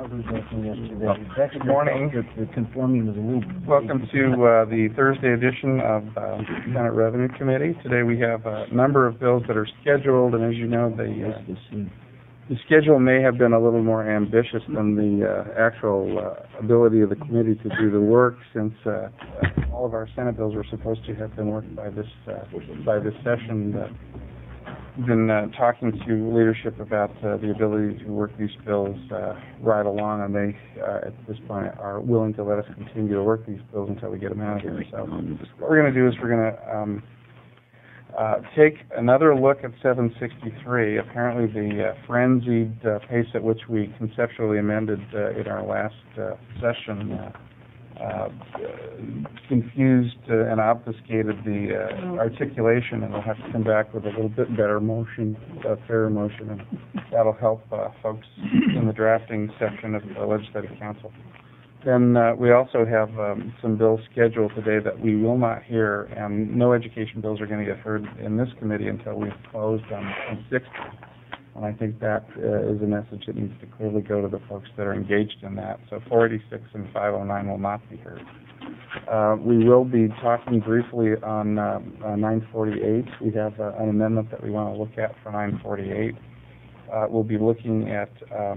Good morning. The conforming is a little... Welcome to the Thursday edition of Senate Revenue Committee. Today we have a number of bills that are scheduled, and as you know, the schedule may have been a little more ambitious than the actual ability of the committee to do the work, since all of our Senate bills were supposed to have been worked by this session. We've been talking to leadership about the ability to work these bills right along, and they, at this point, are willing to let us continue to work these bills until we get them out of here. So what we're going to do is we're going to take another look at 763. Apparently the frenzied pace at which we conceptually amended in our last session confused and obfuscated the articulation, and we'll have to come back with a little bit better motion, a fairer motion, and that'll help folks in the drafting section of the Legislative Council. Then we also have some bills scheduled today that we will not hear, and no education bills are going to get heard in this committee until we've closed on 60. And I think that is a message that needs to clearly go to the folks that are engaged in that. So 486 and 509 will not be heard. We will be talking briefly on 948. We have an amendment that we want to look at for 948. We'll be looking at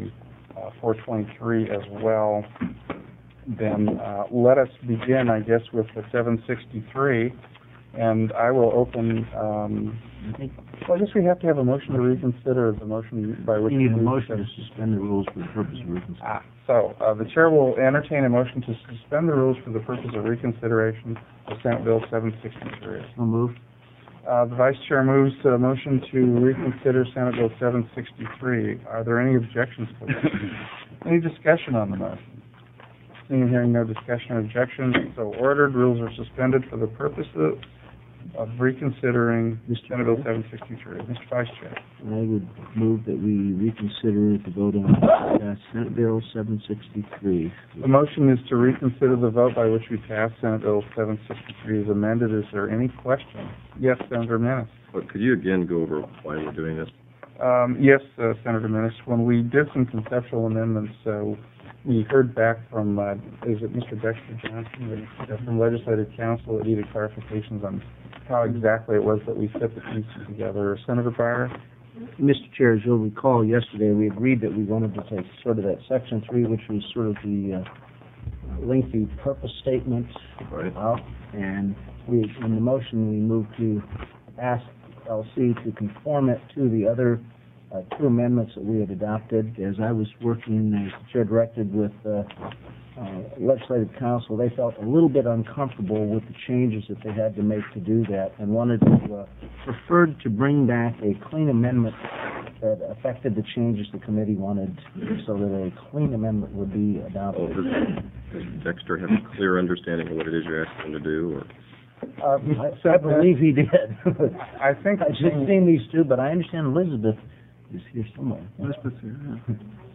423 as well. Then let us begin, I guess, with the 763. And I will open, well, I guess we have to have a motion to reconsider the motion by which... We need a motion to suspend the rules for the purpose of reconsideration. So the Chair will entertain a motion to suspend the rules for the purpose of reconsideration of Senate Bill 763. So moved. The Vice Chair moves a motion to reconsider Senate Bill 763. Are there any objections to this? Any discussion on the motion? Seeing and hearing no discussion or objections, so ordered. Rules are suspended for the purpose of reconsidering Senate Bill 763. Mr. Vice Chair. I would move that we reconsider the vote on Senate Bill 763. The motion is to reconsider the vote by which we pass Senate Bill 763 as amended. Is there any question? Yes, Senator Menace. Well, could you again go over why we're doing this? Yes, Senator Menace. When we did some conceptual amendments, we heard back from, is it Mr. Dexter Johnson, from Legislative Council that needed clarifications on how exactly it was that we fit the pieces together. Senator Breyer? Mr. Chair, as you'll recall, yesterday we agreed that we wanted to take sort of that Section 3, which was sort of the lengthy purpose statement, right, out, and in the motion we moved to ask LC to conform it to the other two amendments that we had adopted. As I was working, as the Chair directed, with Legislative Council, they felt a little bit uncomfortable with the changes that they had to make to do that, and wanted to, preferred to bring back a clean amendment that affected the changes the committee wanted, so that a clean amendment would be adopted. Does Dexter have a clear understanding of what it is you're asking him to do? Or? I believe he did. I think I've just seen these two, but I understand Elizabeth is here somewhere. Elizabeth's here, yeah.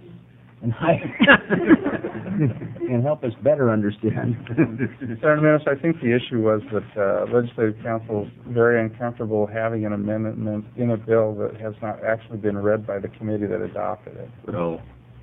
And help us better understand. Senator Menace, I think the issue was that Legislative Council is very uncomfortable having an amendment in a bill that has not actually been read by the committee that adopted it. Well,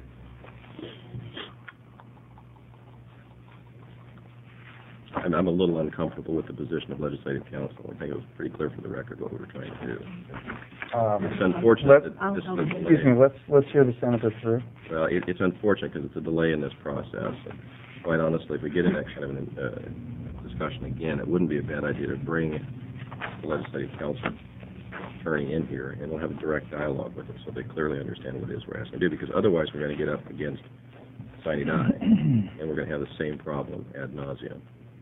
I'm a little uncomfortable with the position of Legislative Council. I think it was pretty clear for the record what we were trying to do. It's unfortunate that this is a delay. Excuse me, let's hear the Senator through. Well, it's unfortunate because it's a delay in this process. And quite honestly, if we get in that kind of discussion again, it wouldn't be a bad idea to bring the Legislative Council attorney in here, and we'll have a direct dialogue with them so they clearly understand what it is we're asking to do, because otherwise we're going to get up against sine die, and we're going to have the same problem ad nauseum.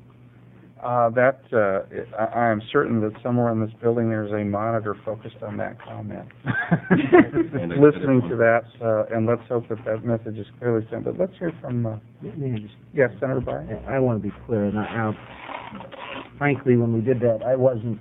I am certain that somewhere in this building there's a monitor focused on that comment. Listening to that, and let's hope that that message is clearly sent. But let's hear from, yes, Senator Breyer. I want to be clear. And frankly, when we did that, I wasn't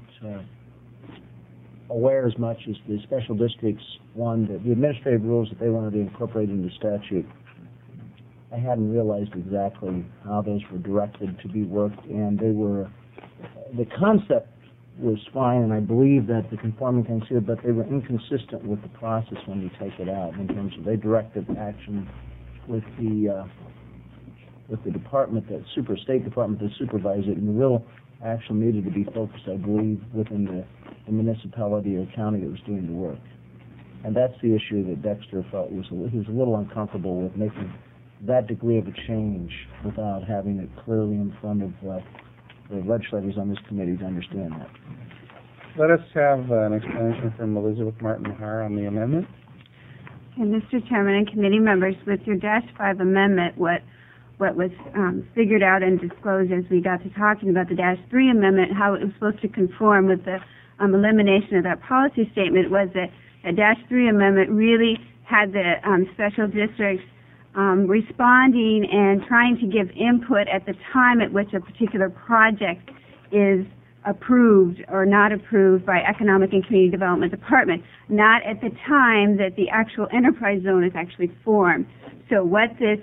aware as much as the special districts wanted, the administrative rules that they wanted to incorporate into statute. I hadn't realized exactly how those were directed to be worked, and they were, the concept was fine, and I believe that the conforming things here, but they were inconsistent with the process when you take it out, in terms of they directed action with the department, state department that supervises it, and the real action needed to be focused, I believe, within the municipality or county that was doing the work. And that's the issue that Dexter felt he was a little uncomfortable with making that degree of a change without having it clearly in front of the legislators on this committee to understand that. Let us have an explanation from Elizabeth Martin-Mahar on the amendment. And Mr. Chairman and committee members, with your -5 amendment, what was figured out and disclosed as we got to talking about the -3 amendment, how it was supposed to conform with the elimination of that policy statement, was that a -3 amendment really had the special districts responding and trying to give input at the time at which a particular project is approved or not approved by Economic and Community Development Department, not at the time that the actual enterprise zone is actually formed. So what this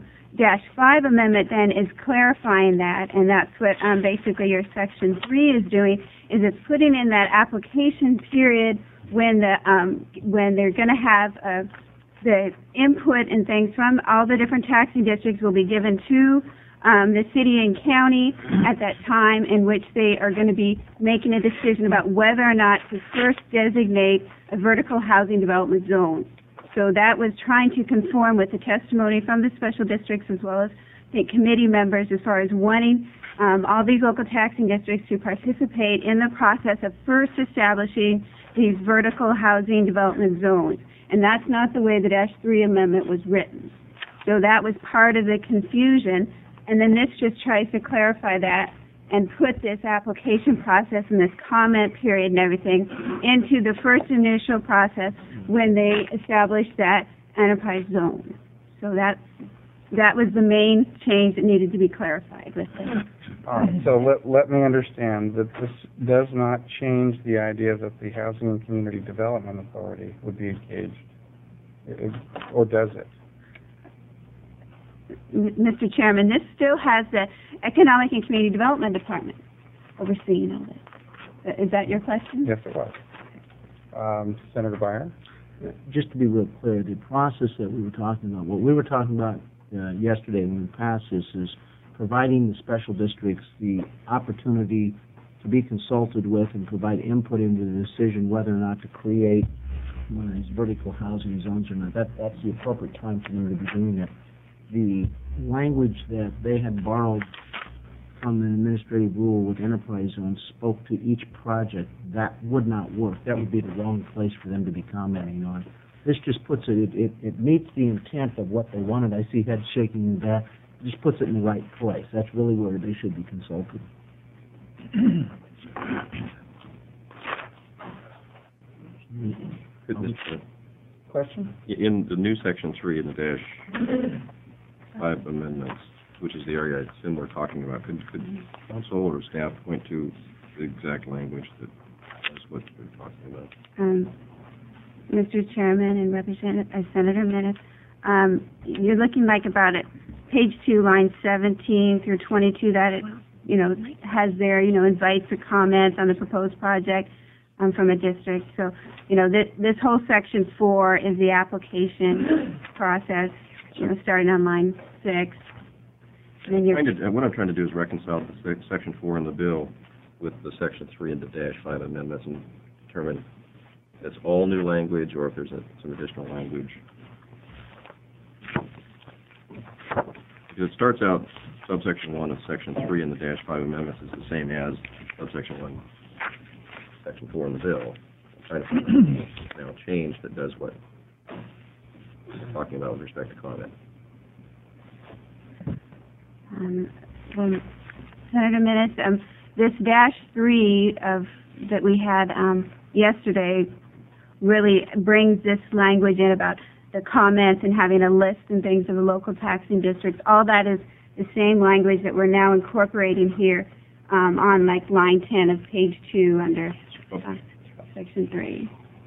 -5 amendment then is clarifying that, and that's what basically your Section 3 is doing, is it's putting in that application period when they're going to have the input and things from all the different taxing districts will be given to the city and county at that time, in which they are going to be making a decision about whether or not to first designate a vertical housing development zone. So that was trying to conform with the testimony from the special districts as well as the committee members as far as wanting all these local taxing districts to participate in the process of first establishing these vertical housing development zones. And that's not the way the -3 amendment was written. So that was part of the confusion. And then this just tries to clarify that and put this application process and this comment period and everything into the first initial process when they established that enterprise zone. So that was the main change that needed to be clarified with this. So let me understand that this does not change the idea that the Housing and Community Development Authority would be engaged, or does it? Mr. Chairman, this still has the Economic and Community Development Department overseeing all this. Is that your question? Yes, it was. Senator Byer? Just to be real clear, the process that we were talking about, what we were talking about yesterday when we passed this, is providing the special districts the opportunity to be consulted with and provide input into the decision whether or not to create one of these vertical housing zones or not. That's the appropriate time for them to be doing that. The language that they had borrowed from an administrative rule with enterprise zones spoke to each project. That would not work. That would be the wrong place for them to be commenting on. This just puts it meets the intent of what they wanted. I see heads shaking in the back. It just puts it in the right place. That's really where they should be consulted. Question? In the new Section 3 in the -5 amendments, which is the area I assume we're talking about, could council or staff point to the exact language that is what we're talking about? Mr. Chairman and Senator Minnis, you're looking like about at page 2, lines 17 through 22, that it, has there, invites the comments on the proposed project from a district. So, this whole Section 4 is the application process, starting on line 6. And then what I'm trying to do is reconcile the Section 4 in the bill with the Section 3 and the -5 amendments and determine if it's all new language or if there's some additional language. Because it starts out, subsection 1 of Section 3 in the -5 amendments is the same as subsection 1, Section 4 in the bill. I'm trying to find now a change that does what we're talking about with respect to comment. Well, Senator Minnis, this -3 that we had yesterday really brings this language in about the comments and having a list and things of the local taxing districts. All that is the same language that we're now incorporating here on like line 10 of page 2 under Section 3.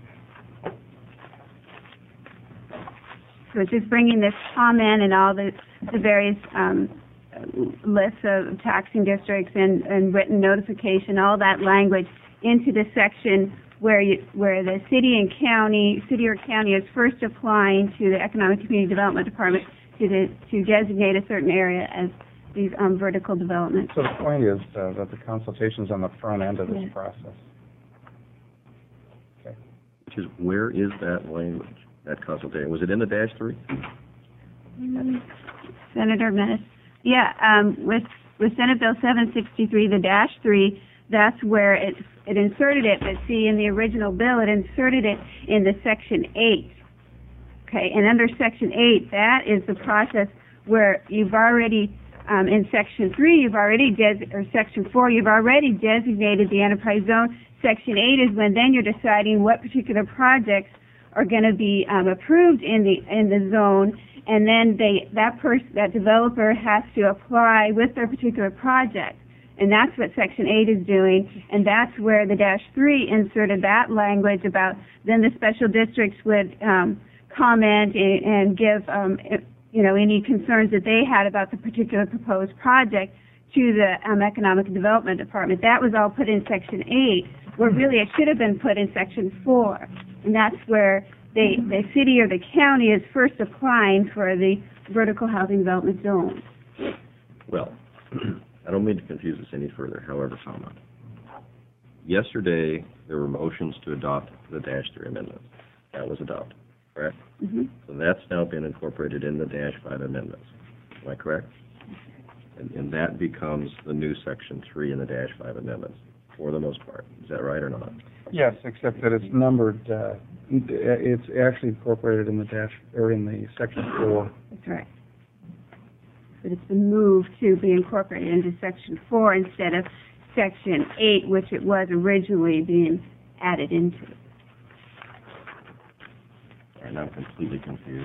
So it's just bringing this comment and all the various lists of taxing districts and written notification, all that language into the section where the city or county is first applying to the Economic Community Development Department to designate a certain area as these vertical developments. So the point is that the consultation's on the front end of this Yes. process. Which is, where is that language, that consultation? Was it in the -3? Senator Menace. Yeah, with Senate Bill 763, the -3, that's where it inserted it. But see, in the original bill, it inserted it in the Section 8. Okay, and under Section 8, that is the process where you've already, in Section 3, you've already, or Section 4, you've already designated the enterprise zone. Section 8 is when then you're deciding what particular projects are going to be approved in the zone, and then that developer has to apply with their particular project. And that's what Section 8 is doing, and that's where the -3 inserted that language about then the special districts would comment and give any concerns that they had about the particular proposed project to the Economic Development Department. That was all put in Section 8, where really it should have been put in Section 4. And that's where the city or the county is first applying for the vertical housing development zone. Well, I don't mean to confuse this any further, however, yesterday, there were motions to adopt the -3 amendment. That was adopted, correct? Mm-hmm. So that's now been incorporated in the -5 amendments. Am I correct? And that becomes the new Section 3 in the -5 amendments, for the most part. Is that right or not? Yes, except that it's numbered, it's actually incorporated in the Section 4. That's right. But it's been moved to be incorporated into Section 4 instead of Section 8, which it was originally being added into. And I'm completely confused.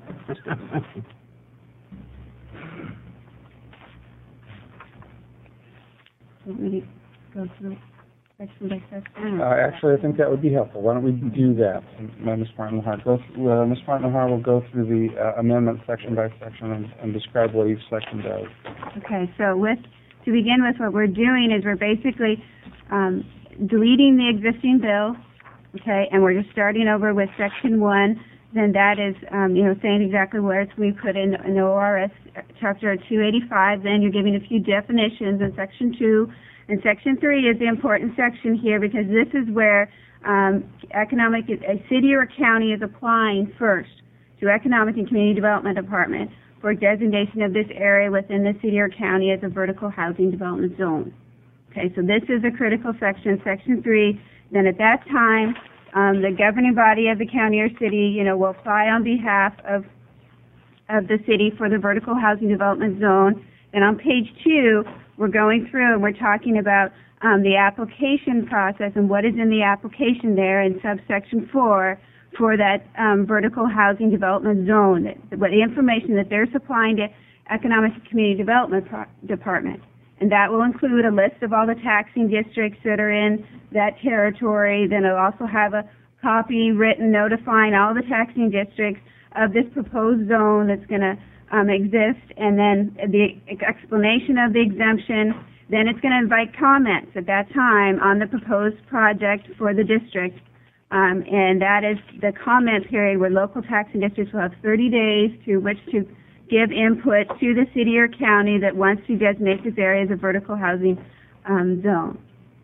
Want me to go through section by section? Actually, I think that would be helpful. Why don't we do that? Ms. Martin-Lahar, Ms. Martin-Lahar will go through the amendment section by section and describe what each section does. Okay, so to begin with, what we're doing is we're basically deleting the existing bill, okay, and we're just starting over with Section 1. Then that is, saying exactly where it's we put in the ORS Chapter 285. Then you're giving a few definitions in Section 2. And Section 3 is the important section here because this is where a city or a county is applying first to Economic and Community Development Department for designation of this area within the city or county as a vertical housing development zone. Okay, so this is a critical section, Section 3. Then at that time, the governing body of the county or city, will apply on behalf of the city for the vertical housing development zone. And on page 2, we're going through and we're talking about the application process and what is in the application there in subsection 4 for that vertical housing development zone, what the information that they're supplying to Economic and Community Development Department. And that will include a list of all the taxing districts that are in that territory. Then it'll also have a copy written notifying all the taxing districts of this proposed zone that's going to exist, and then the explanation of the exemption. Then it's going to invite comments at that time on the proposed project for the district. And that is the comment period where local taxing districts will have 30 days to which to give input to the city or county that wants to designate this area as a vertical housing zone.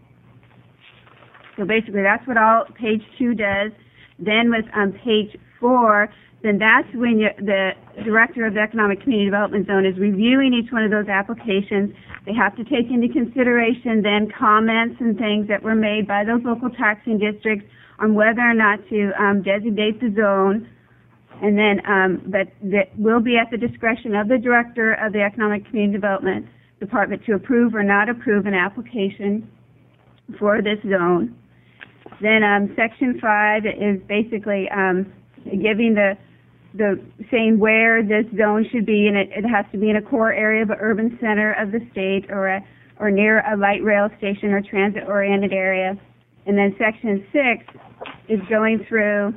So basically that's what all page 2 does. Then with page 4, then that's when the director of the Economic Community Development Zone is reviewing each one of those applications. They have to take into consideration then comments and things that were made by those local taxing districts on whether or not to designate the zone. And then, but that will be at the discretion of the director of the Economic Community Development Department to approve or not approve an application for this zone. Then Section 5 is basically giving the saying where this zone should be, and it has to be in a core area of an urban center of the state or near a light rail station or transit-oriented area. And then Section 6 is going through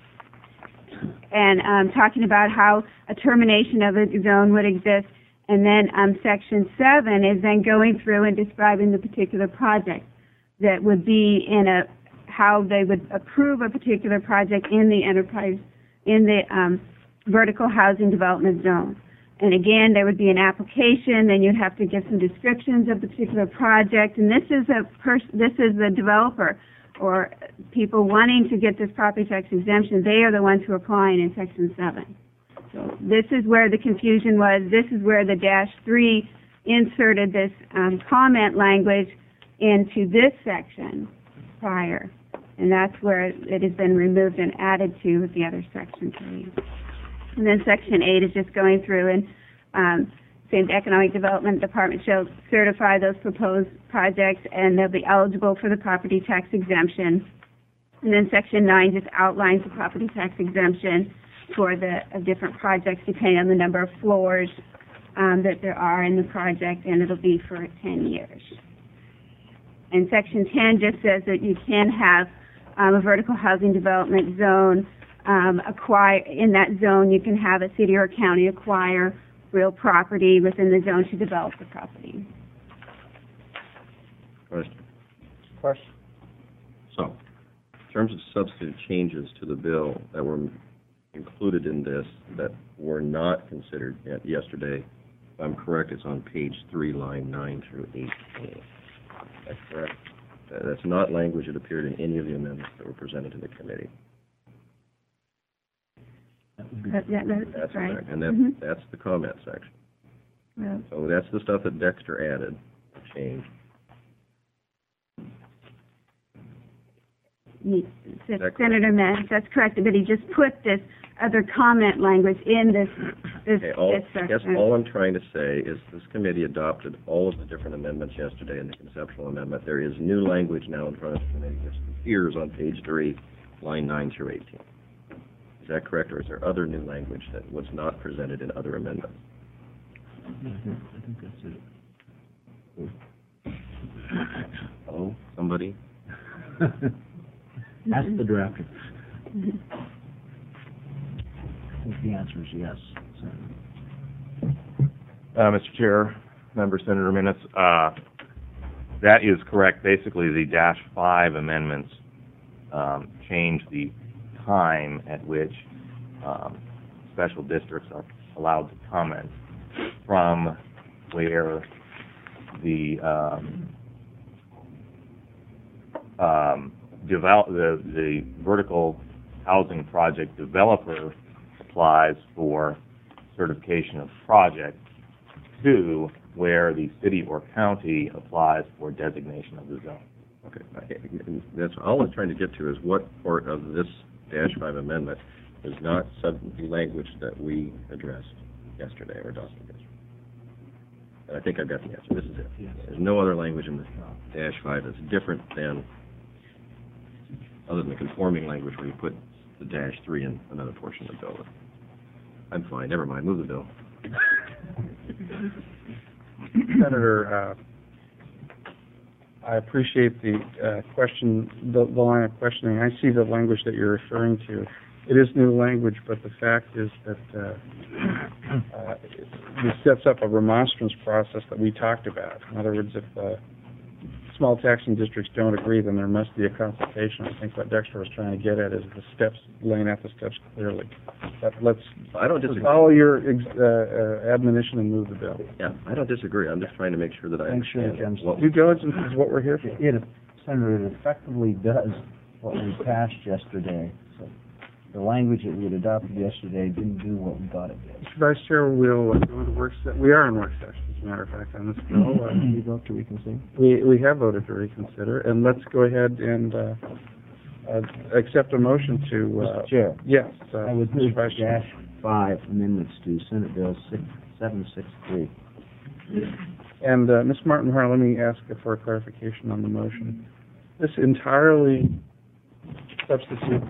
and talking about how a termination of a zone would exist. And then Section 7 is then going through and describing the particular project that would be in how they would approve a particular project in the enterprise, in the vertical housing development zone. And again, there would be an application, then you'd have to give some descriptions of the particular project, and this is the developer or people wanting to get this property tax exemption. They are the ones who are applying in Section 7. So this is where the confusion was. This is where the -3 inserted this comment language into this section prior, and that's where it has been removed and added to with the other Section 3. And then Section 8 is just going through and saying the Economic Development Department shall certify those proposed projects and they'll be eligible for the property tax exemption. And then Section 9 just outlines the property tax exemption for the different projects depending on the number of floors that there are in the project, and it'll be for 10 years. And Section 10 just says that you can have a vertical housing development zone in that zone you can have a city or county acquire real property within the zone to develop the property. Question. So, in terms of substantive changes to the bill that were included in this that were not considered yet yesterday, if I'm correct, it's on page 3, line 9 through 18. That's correct. That's not language that appeared in any of the amendments that were presented to the committee. That's right. Correct. And that's the comment section. Well, So that's the stuff that Dexter added, changed. Senator Mans, that's correct, but he just put this other comment language in this I guess section. all I'm trying to say is this committee adopted all of the different amendments yesterday in the conceptual amendment. There is new language now in front of the committee, which appears on page 3, line 9 through 18. Is that correct, or is there other new language that was not presented in other amendments? I think that's it. Oh, somebody? Ask the director. I think the answer is yes. Mr. Chair, Member Senator Minutes, that is correct. Basically, the -5 amendments change the time at which special districts are allowed to comment from where the the vertical housing project developer applies for certification of project to where the city or county applies for designation of the zone. Okay. That's all I'm trying to get to is what part of this -5 amendment is not the language that we addressed yesterday or adopted yesterday. And I think I've got the answer. This is it. Yes. There's no other language in this -5 that's different than, other than the conforming language where you put the -3 in another portion of the bill. I'm fine. Never mind. Move the bill. Senator, I appreciate the question, the line of questioning. I see the language that you're referring to. It is new language, but the fact is that this sets up a remonstrance process that we talked about. In other words, if small taxing districts don't agree, then there must be a consultation. I think what Dexter was trying to get at is the steps, laying out the steps clearly. But let's follow your admonition and move the bill. Yeah, I don't disagree. I'm just trying to make sure that I understand. Due diligence is what we're here for. Senator, it effectively does what we passed yesterday. So the language that we had adopted yesterday didn't do what we thought it did. Mr. Vice Chair, we'll go into work session. We are in work session, as a matter of fact, on this bill. You vote to reconsider? We have voted to reconsider, and let's go ahead and accept a motion to... Mr. Chair. Yes. I would Mr. move Vice Chair. -5 amendments to Senate Bill 763. And Ms. Martin-Har, let me ask for a clarification on the motion. This entirely substitutes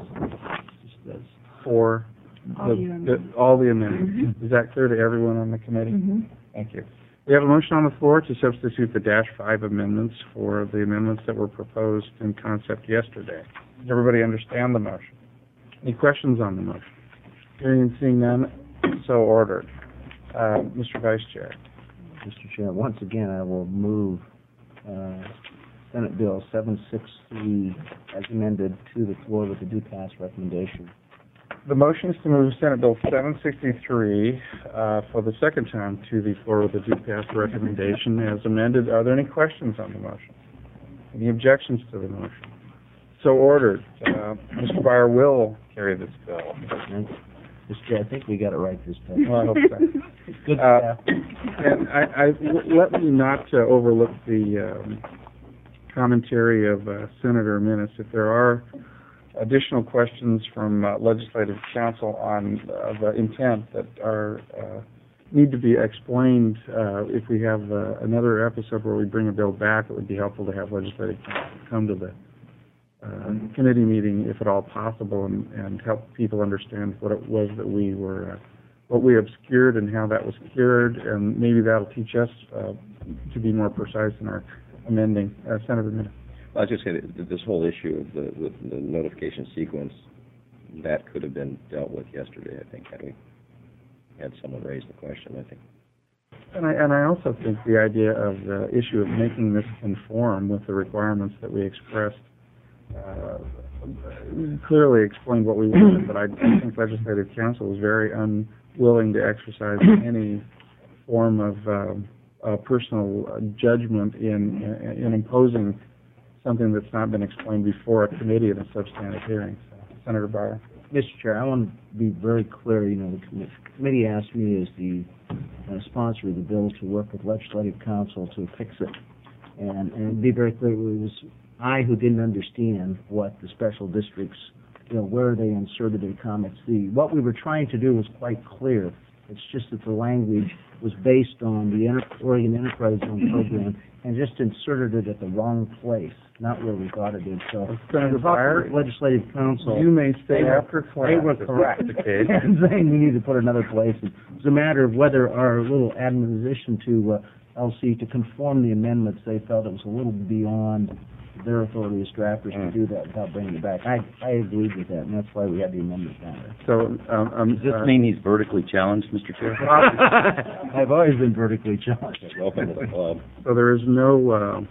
for all the amendments. Is that clear to everyone on the committee? Thank you. We have a motion on the floor to substitute the -5 amendments for the amendments that were proposed in concept yesterday. Does everybody understand the motion? Any questions on the motion? Hearing and seeing none, so ordered. Mr. Vice Chair. Mr. Chair, once again, I will move Senate Bill 763 as amended to the floor with the due pass recommendation. The motion is to move Senate Bill 763 for the second time to the floor with a do pass recommendation as amended. Are there any questions on the motion? Any objections to the motion? So ordered. Mr. Byer will carry this bill. Mr. Chair, I think we got it right this time. Well, I hope so. Good staff. And let me not overlook the commentary of Senator Minnis. If there are additional questions from legislative counsel on the intent that are need to be explained, if we have another episode where we bring a bill back, it would be helpful to have legislative counsel come to the committee meeting, if at all possible, and help people understand what it was that what we obscured and how that was cured, and maybe that'll teach us to be more precise in our amending. Senator Minnis. I was just saying that this whole issue of the notification sequence, that could have been dealt with yesterday, I think, had we had someone raise the question, I think. And I also think the idea of the issue of making this conform with the requirements that we expressed clearly explained what we wanted, but I think Legislative Council was very unwilling to exercise any form of personal judgment in imposing something that's not been explained before a committee in a substantive hearing. So, Senator Byer. Mr. Chair, I want to be very clear. The committee asked me as the sponsor of the bill to work with Legislative Council to fix it. And be very clear, it was I who didn't understand what the special districts, where they inserted their comments. What we were trying to do was quite clear. It's just that the language was based on the Oregon Enterprise Zone program and just inserted it at the wrong place, not where we thought it did. So, Senator Byer, Legislative Council, you may stay after class. They were correct. And saying we need to put it another place. It's a matter of whether our little admonition to LC to conform the amendments, they felt it was a little beyond their authority as drafters to do that without bringing it back. I agreed with that, and that's why we had the amendment down there. So, does this mean he's vertically challenged, Mr. Chair? I've always been vertically challenged. Welcome to the club. So there is no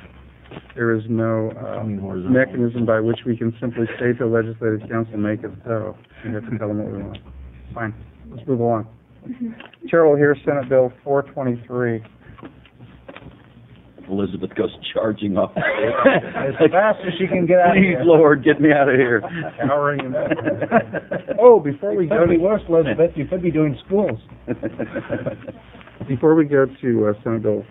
mechanism by which we can simply say to Legislative Council, make it so. We have to tell them what we want. Fine. Let's move along. Chair will hear Senate Bill 423. Elizabeth goes charging off. As fast as she can get out of Please, here. Lord, get me out of here. Cowering in Oh, before we It go could be to worse, Elizabeth. You could be doing schools. before we go to Senate Bill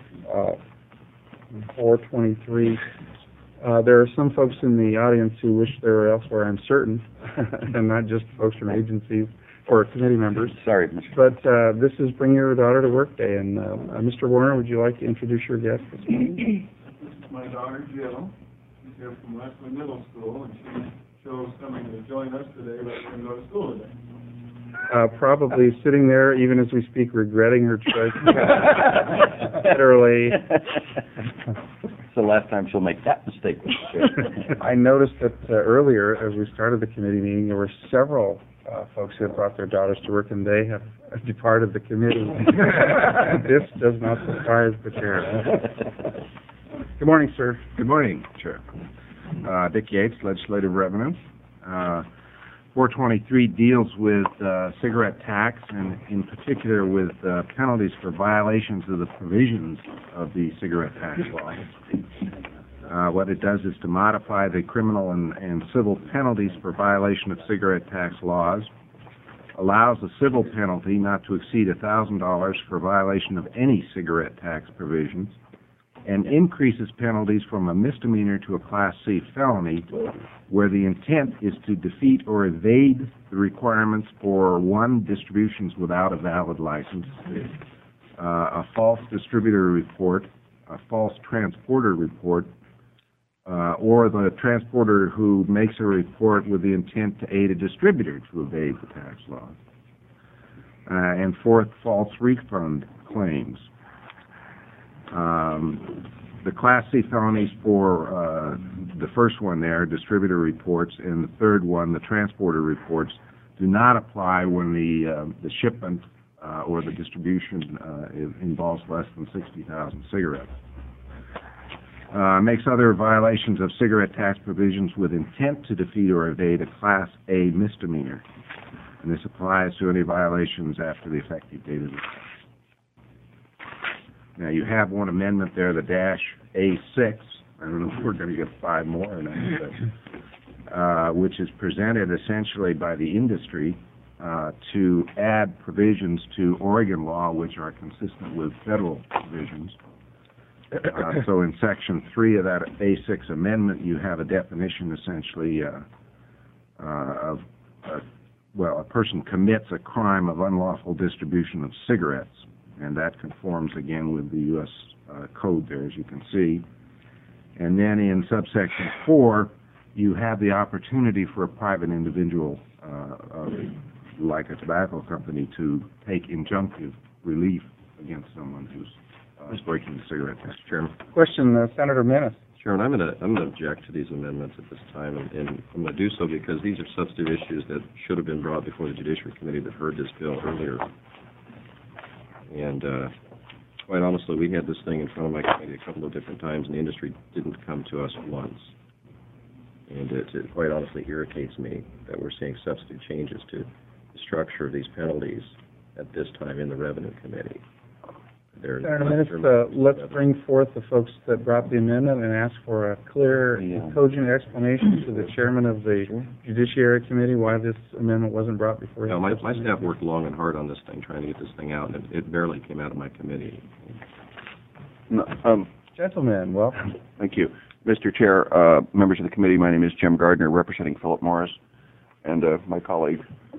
423, there are some folks in the audience who wish they were elsewhere, I'm certain, and not just folks from agencies or committee members. Sorry, Mr. But this is Bring Your Daughter to Work Day, and Mr. Warner, would you like to introduce your guest this morning? My daughter Jill, she's here from Wesley Middle School, and she chose coming to join us today rather than go to school today. Probably sitting there, even as we speak, regretting her choice. Literally. It's the last time she'll make that mistake, Mr. Chair. I noticed that earlier, as we started the committee meeting, there were several folks who had brought their daughters to work, and they have departed the committee. This does not surprise the chair. Good morning, sir. Good morning, Chair. Dick Yates, Legislative Revenue. 423 deals with cigarette tax, and in particular with penalties for violations of the provisions of the cigarette tax law. What it does is to modify the criminal and civil penalties for violation of cigarette tax laws, allows a civil penalty not to exceed $1,000 for violation of any cigarette tax provisions, and increases penalties from a misdemeanor to a Class C felony where the intent is to defeat or evade the requirements for 1, distributions without a valid license, a false distributor report, a false transporter report, or the transporter who makes a report with the intent to aid a distributor to evade the tax laws. And 4th, false refund claims. The Class C felonies for the first one there, distributor reports, and the third one, the transporter reports, do not apply when the shipment or the distribution involves less than 60,000 cigarettes. Makes other violations of cigarette tax provisions with intent to defeat or evade a Class A misdemeanor. and this applies to any violations after the effective date of the tax. Now, you have one amendment there, the dash A6. I don't know if we're going to get 5 more or not, but, which is presented essentially by the industry to add provisions to Oregon law which are consistent with federal provisions. So in Section 3 of that A6 amendment, you have a definition essentially of, a person commits a crime of unlawful distribution of cigarettes, and that conforms again with the U.S. Code there, as you can see. And then in subsection 4, you have the opportunity for a private individual, like a tobacco company, to take injunctive relief against someone who's breaking the cigarette tax. Mr. Chairman. Question, Senator Menace. Chairman, I'm going to object to these amendments at this time, and I'm going to do so because these are substantive issues that should have been brought before the Judiciary Committee that heard this bill earlier. And quite honestly, we had this thing in front of my committee a couple of different times, and the industry didn't come to us once. And it quite honestly irritates me that we're seeing substantive changes to the structure of these penalties at this time in the Revenue Committee. Senator Menace, let's bring forth the folks that brought the amendment and ask for a clear, cogent explanation to the chairman of the Judiciary Committee why this amendment wasn't brought before him. No, my staff worked long and hard on this thing, trying to get this thing out, and it barely came out of my committee. No, Gentlemen, welcome. thank you. Mr. Chair, members of the committee, my name is Jim Gardner, representing Philip Morris, and my colleague.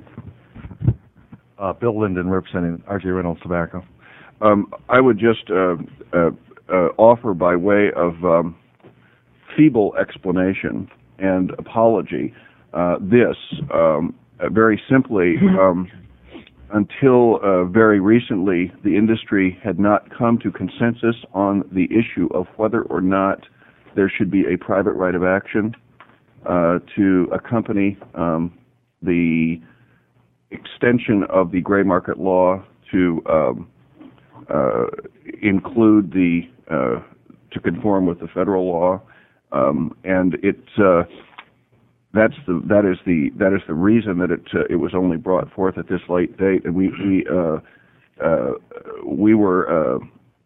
Bill Linden, representing R.J. Reynolds Tobacco. I would just offer by way of feeble explanation and apology this. Very simply, until very recently, the industry had not come to consensus on the issue of whether or not there should be a private right of action to accompany the extension of the gray market law to include to conform with the federal law, and that is the reason that it was only brought forth at this late date, and we were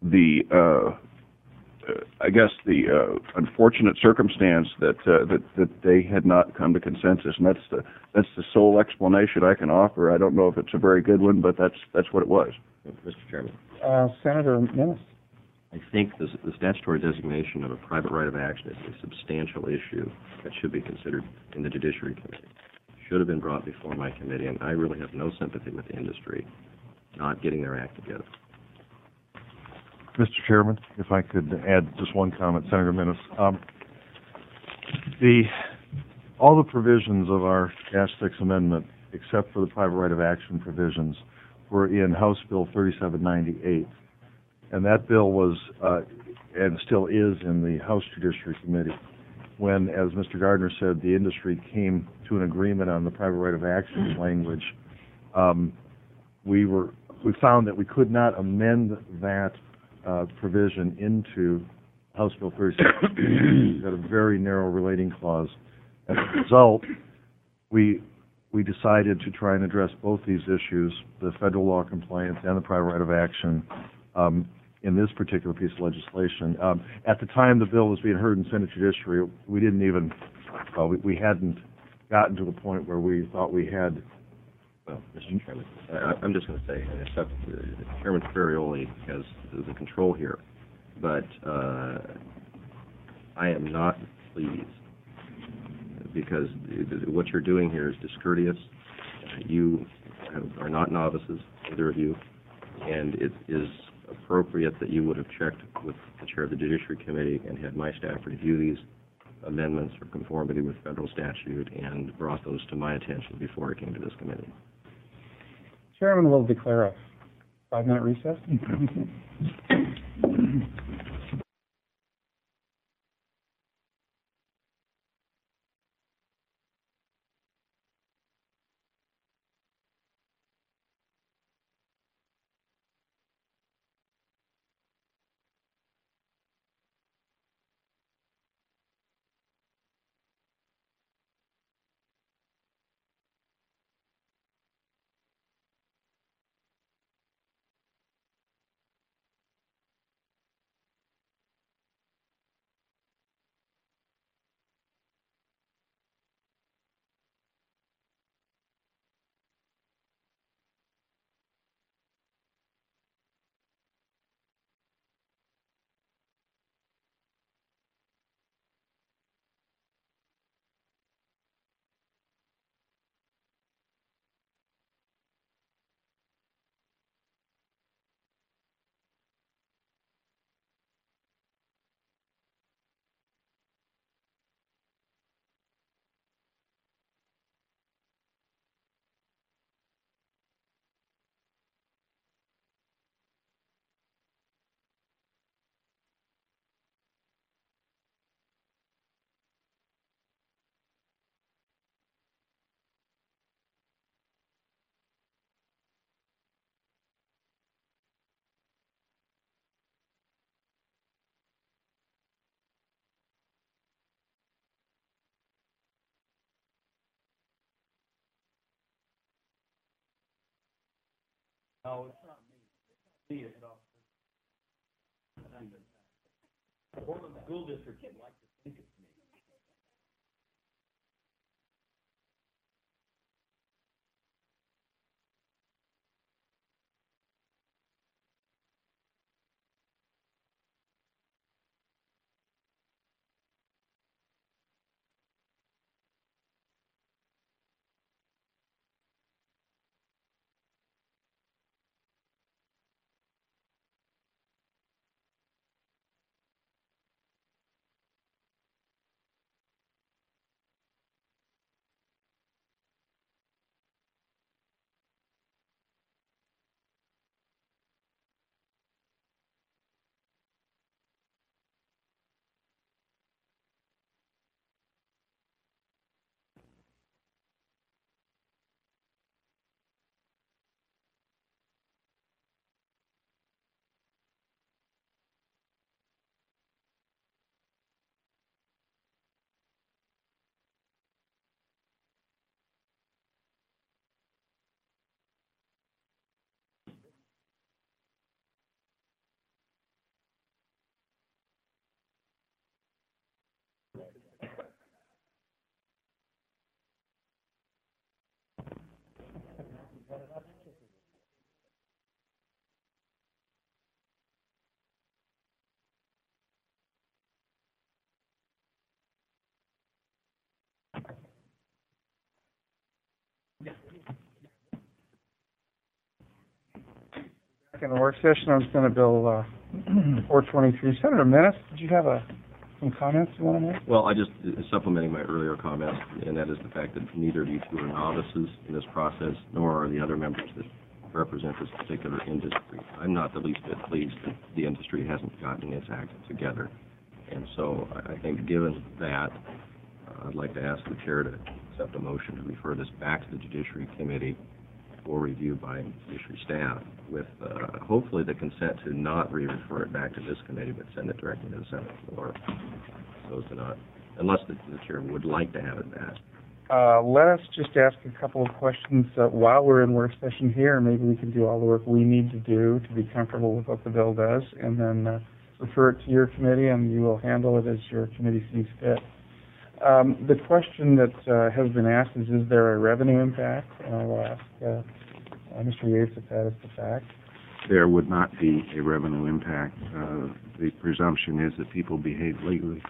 I guess the unfortunate circumstance that they had not come to consensus, and that's the sole explanation I can offer. I don't know if it's a very good one, but that's what it was. Mr. Chairman. Senator Menace. I think the statutory designation of a private right of action is a substantial issue that should be considered in the Judiciary Committee. Should have been brought before my committee, and I really have no sympathy with the industry not getting their act together. Mr. Chairman, if I could add just one comment, Senator Menace. All the provisions of our Dash 6 amendment, except for the private right of action provisions, were in House Bill 3798. And that bill was, and still is, in the House Judiciary Committee. When, as Mr. Gardner said, the industry came to an agreement on the private right of action language, we found that we could not amend that provision into House Bill 3798. It had a very narrow relating clause. As a result, we decided to try and address both these issues, the federal law compliance and the private right of action, in this particular piece of legislation. At the time the bill was being heard in Senate Judiciary, we didn't even, we hadn't gotten to the point where we thought we had. Well, Mr. Chairman, I'm just going to say, except Chairman Ferrioli has the control here, but I am not pleased because what you're doing here is discourteous. You are not novices, either of you, and it is appropriate that you would have checked with the chair of the Judiciary Committee and had my staff review these amendments for conformity with federal statute and brought those to my attention before it came to this committee. Chairman will declare a 5-minute recess. Back in the work session, I was going to Bill 423. Senator Menace, did you have some comments you want to make? Well, I just supplementing my earlier comments, and that is the fact that neither of you two are novices in this process, nor are the other members that represent this particular industry. I'm not the least bit pleased that the industry hasn't gotten its act together. And so I think given that, I'd like to ask the chair to accept a motion to refer this back to the Judiciary Committee for review by Judiciary staff with hopefully the consent to not re-refer it back to this committee but send it directly to the Senate floor so as to not, unless the chair would like to have it back. Let us just ask a couple of questions while we're in work session here. Maybe we can do all the work we need to do to be comfortable with what the bill does, and then refer it to your committee, and you will handle it as your committee sees fit. The question that has been asked is there a revenue impact? And I will ask Mr. Yates if that is the fact. There would not be a revenue impact. The presumption is that people behave legally.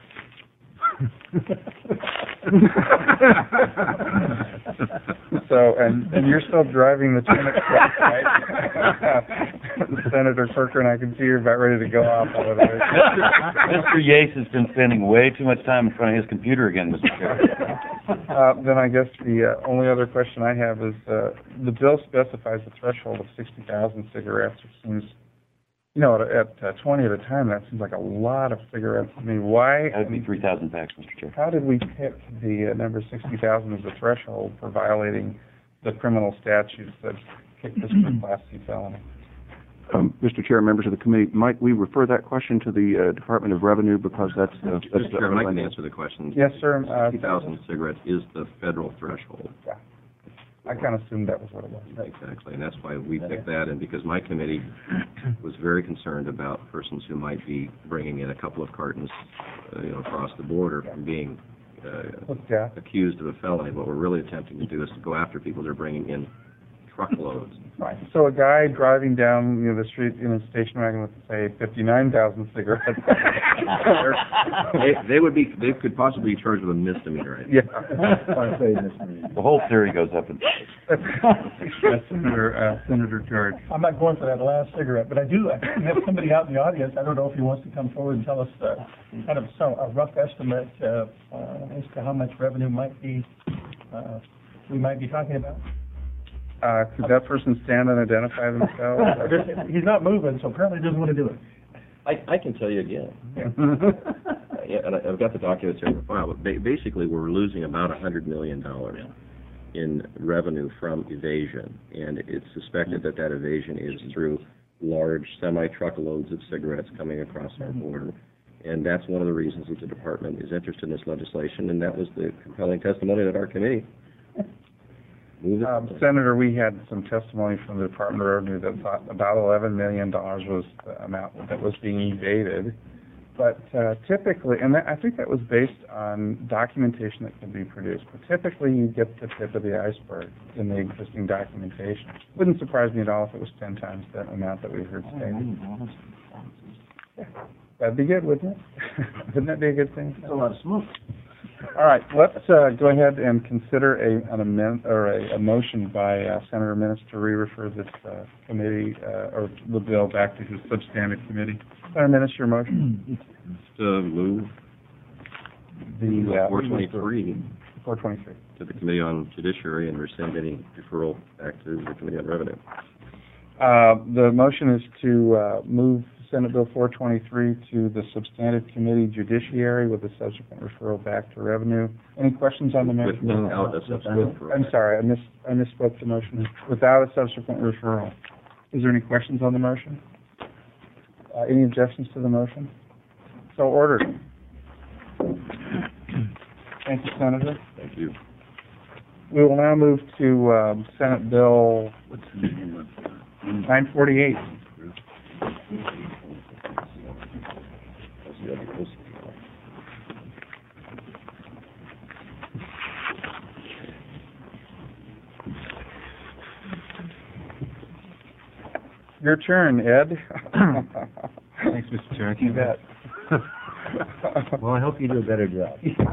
So, and you're still driving the Chinook truck, right? Senator Corker, and I can see you're about ready to go off over there. Mr. Yates has been spending way too much time in front of his computer again, Mr. Chair. Then I guess the only other question I have is, the bill specifies a threshold of 60,000 cigarettes, which seems, you know, at 20 at a time, that seems like a lot of cigarettes. I mean, why? That would be 3,000 packs, Mr. Chair. How did we pick the number 60,000 as the threshold for violating the criminal statutes that kick this for Class C felony? Mr. Chair, members of the committee, might we refer that question to the Department of Revenue because that's Mr. Chairman, I can answer the question. Yes, sir. 60,000 cigarettes is the federal threshold. Yeah. I kind of assumed that was what it was. Exactly, and that's why we picked that, and because my committee was very concerned about persons who might be bringing in a couple of cartons, across the border from being accused of a felony. What we're really attempting to do is to go after people that are bringing in truckloads. Right. So a guy driving down the street in a station wagon with, say, 59,000 cigarettes. they could possibly be charged with a misdemeanor. Yeah. The whole theory goes up in Senator George. I'm not going for that last cigarette, but I have somebody out in the audience. I don't know if he wants to come forward and tell us kind of a rough estimate as to how much revenue we might be talking about. Could that person stand and identify themselves? He's not moving, so apparently he doesn't want to do it. I can tell you again. And I've got the documents here in the file, but basically we're losing about $100 million in revenue from evasion, and it's suspected that evasion is through large semi-truckloads of cigarettes coming across our border. And that's one of the reasons that the department is interested in this legislation, and that was the compelling testimony at our committee. Move it. Senator, we had some testimony from the Department of Revenue that thought about $11 million was the amount that was being evaded. But typically, and I think that was based on documentation that can be produced, but typically you get the tip of the iceberg in the existing documentation. Wouldn't surprise me at all if it was 10 times that amount that we heard stated. Yeah, that'd be good, wouldn't it? Wouldn't that be a good thing? That's a lot of smoke. All right, let's go ahead and consider a motion by Senator Minnis to re-refer this committee or the bill back to his substantive committee. Senator Minnis, your motion? Move The 423 423. to the Committee on Judiciary and rescind any referral back to the Committee on Revenue. The motion is to move Senate Bill 423 to the substantive committee Judiciary with a subsequent referral back to Revenue. Any questions on the motion? Without a subsequent referral. I'm sorry, I misspoke the motion. Without a subsequent referral. Is there any questions on the motion? Any objections to the motion? So ordered. Thank you, Senator. Thank you. We will now move to Senate Bill 948. Your turn, Ed. Thanks, Mr. Chair. You bet. Well, I hope you do a better job.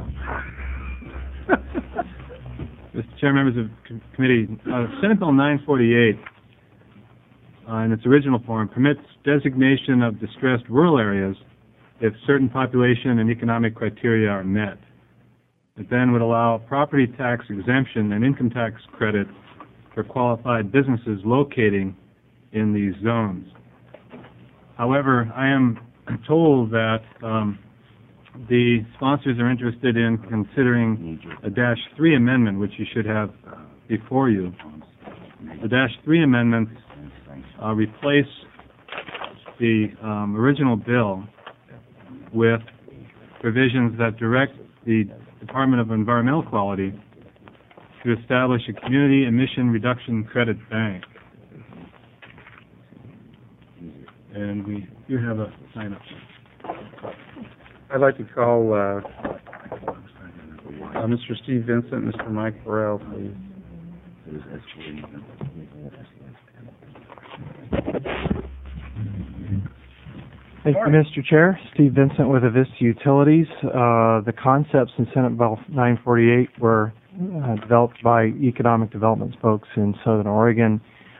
Mr. Chair, members of the committee, Senate Bill 948, in its original form, permits designation of distressed rural areas if certain population and economic criteria are met. It then would allow property tax exemption and income tax credit for qualified businesses locating in these zones. However, I am told that the sponsors are interested in considering a -3 amendment, which you should have before you. The -3 amendments replace the original bill with provisions that direct the Department of Environmental Quality to establish a community emission reduction credit bank. And we do have a sign-up. I'd like to call Mr. Steve Vincent, Mr. Mike Burrell, please. Thank you, Mr. Chair. Steve Vincent with Avista Utilities. The concepts in Senate Bill 948 were developed by economic development folks in Southern Oregon.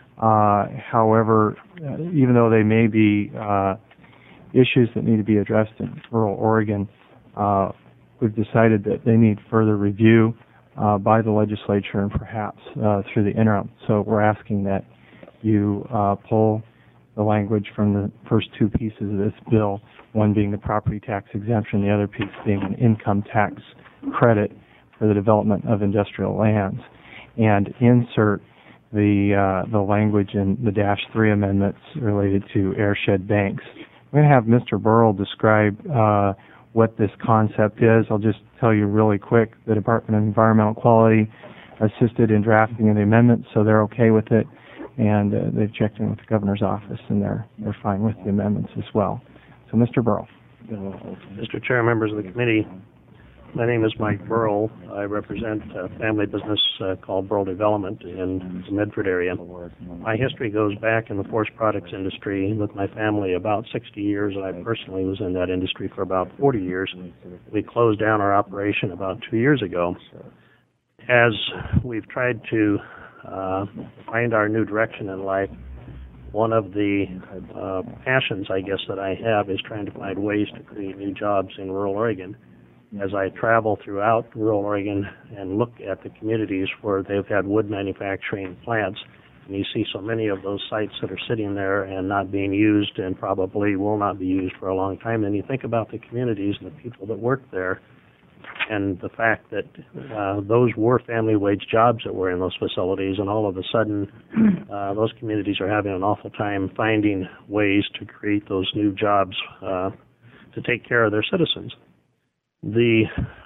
However, even though they may be issues that need to be addressed in rural Oregon, we've decided that they need further review by the legislature and perhaps through the interim. So we're asking that you pull the language from the first two pieces of this bill, one being the property tax exemption, the other piece being an income tax credit for the development of industrial lands, and insert the language in the -3 amendments related to airshed banks. I'm going to have Mr. Burrell describe what this concept is. I'll just tell you really quick. The Department of Environmental Quality assisted in drafting the amendment, so they're okay with it, and they've checked in with the governor's office, and they're fine with the amendments as well. So, Mr. Burrell. Mr. Chair, members of the committee, my name is Mike Burrell. I represent a family business called Burrell Development in the Medford area. My history goes back in the forest products industry with my family about 60 years, and I personally was in that industry for about 40 years. We closed down our operation about 2 years ago. As we've tried to find our new direction in life, one of the passions, I guess, that I have is trying to find ways to create new jobs in rural Oregon. As I travel throughout rural Oregon and look at the communities where they've had wood manufacturing plants, and you see so many of those sites that are sitting there and not being used and probably will not be used for a long time, then you think about the communities and the people that work there and the fact that those were family wage jobs that were in those facilities, and all of a sudden those communities are having an awful time finding ways to create those new jobs to take care of their citizens. The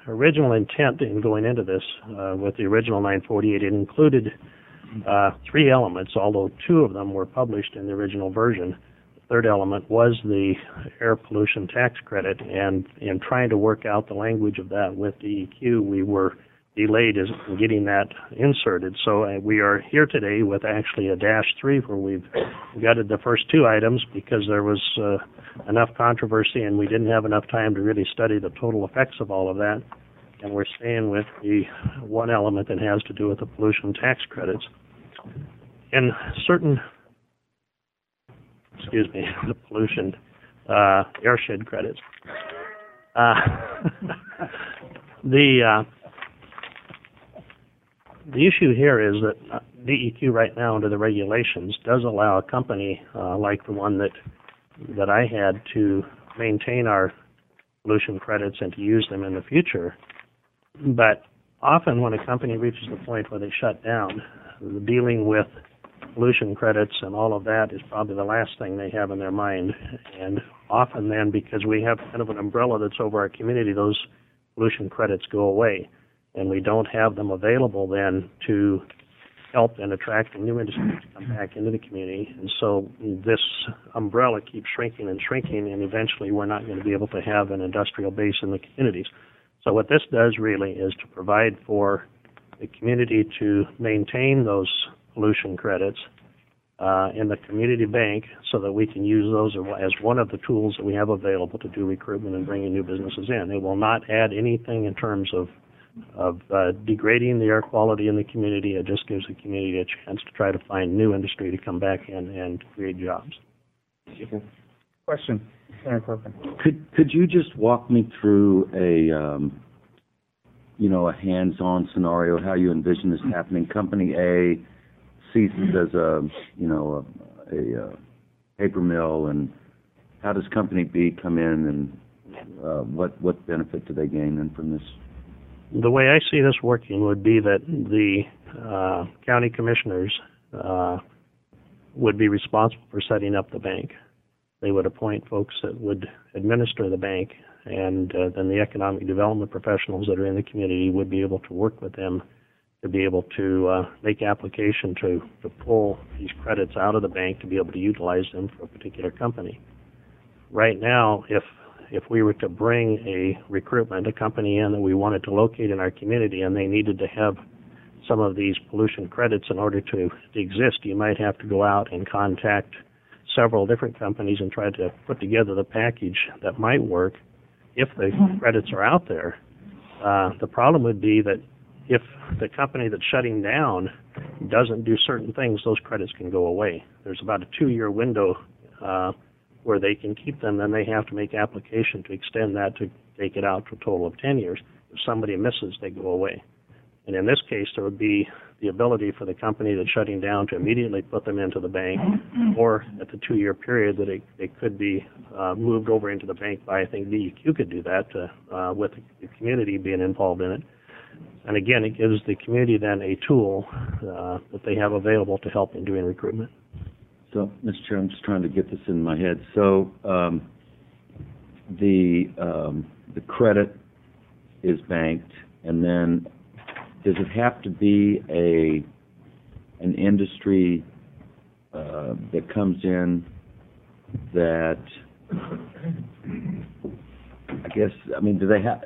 original intent in going into this, with the original 948, it included 3 elements, although 2 of them were published in the original version. The third element was the air pollution tax credit, and in trying to work out the language of that with DEQ, we were delayed in getting that inserted. So we are here today with actually a -3 where we've gutted the first 2 items because there was enough controversy and we didn't have enough time to really study the total effects of all of that. And we're staying with the one element that has to do with the pollution tax credits. In certain, the pollution airshed credits. The issue here is that DEQ right now under the regulations does allow a company like the one that I had to maintain our pollution credits and to use them in the future. But often when a company reaches the point where they shut down, dealing with pollution credits and all of that is probably the last thing they have in their mind. And often then, because we have kind of an umbrella that's over our community, those pollution credits go away. And we don't have them available then to help in attracting new industries to come back into the community. And so this umbrella keeps shrinking and shrinking, and eventually we're not going to be able to have an industrial base in the communities. So what this does really is to provide for the community to maintain those pollution credits in the community bank so that we can use those as one of the tools that we have available to do recruitment and bringing new businesses in. It will not add anything in terms of degrading the air quality in the community. It just gives the community a chance to try to find new industry to come back in and create jobs. Question, Senator Corcoran. Could you just walk me through a hands-on scenario, how you envision this happening? Company A sees it as a paper mill, and how does Company B come in, and what benefit do they gain then from this? The way I see this working would be that the county commissioners would be responsible for setting up the bank. They would appoint folks that would administer the bank, and then the economic development professionals that are in the community would be able to work with them to be able to make application to pull these credits out of the bank to be able to utilize them for a particular company. Right now, if we were to bring a company in that we wanted to locate in our community and they needed to have some of these pollution credits in order to exist, you might have to go out and contact several different companies and try to put together the package that might work if the credits are out there. The problem would be that if the company that's shutting down doesn't do certain things, those credits can go away. There's about a 2-year window where they can keep them, then they have to make application to extend that to take it out to a total of 10 years. If somebody misses, they go away. And in this case, there would be the ability for the company that's shutting down to immediately put them into the bank, or at the 2-year period that they could be moved over into the bank by, I think DEQ could do that with the community being involved in it. And again, it gives the community then a tool that they have available to help in doing recruitment. So, Mr. Chair, I'm just trying to get this in my head. So, the credit is banked, and then does it have to be an industry that comes in that do they have?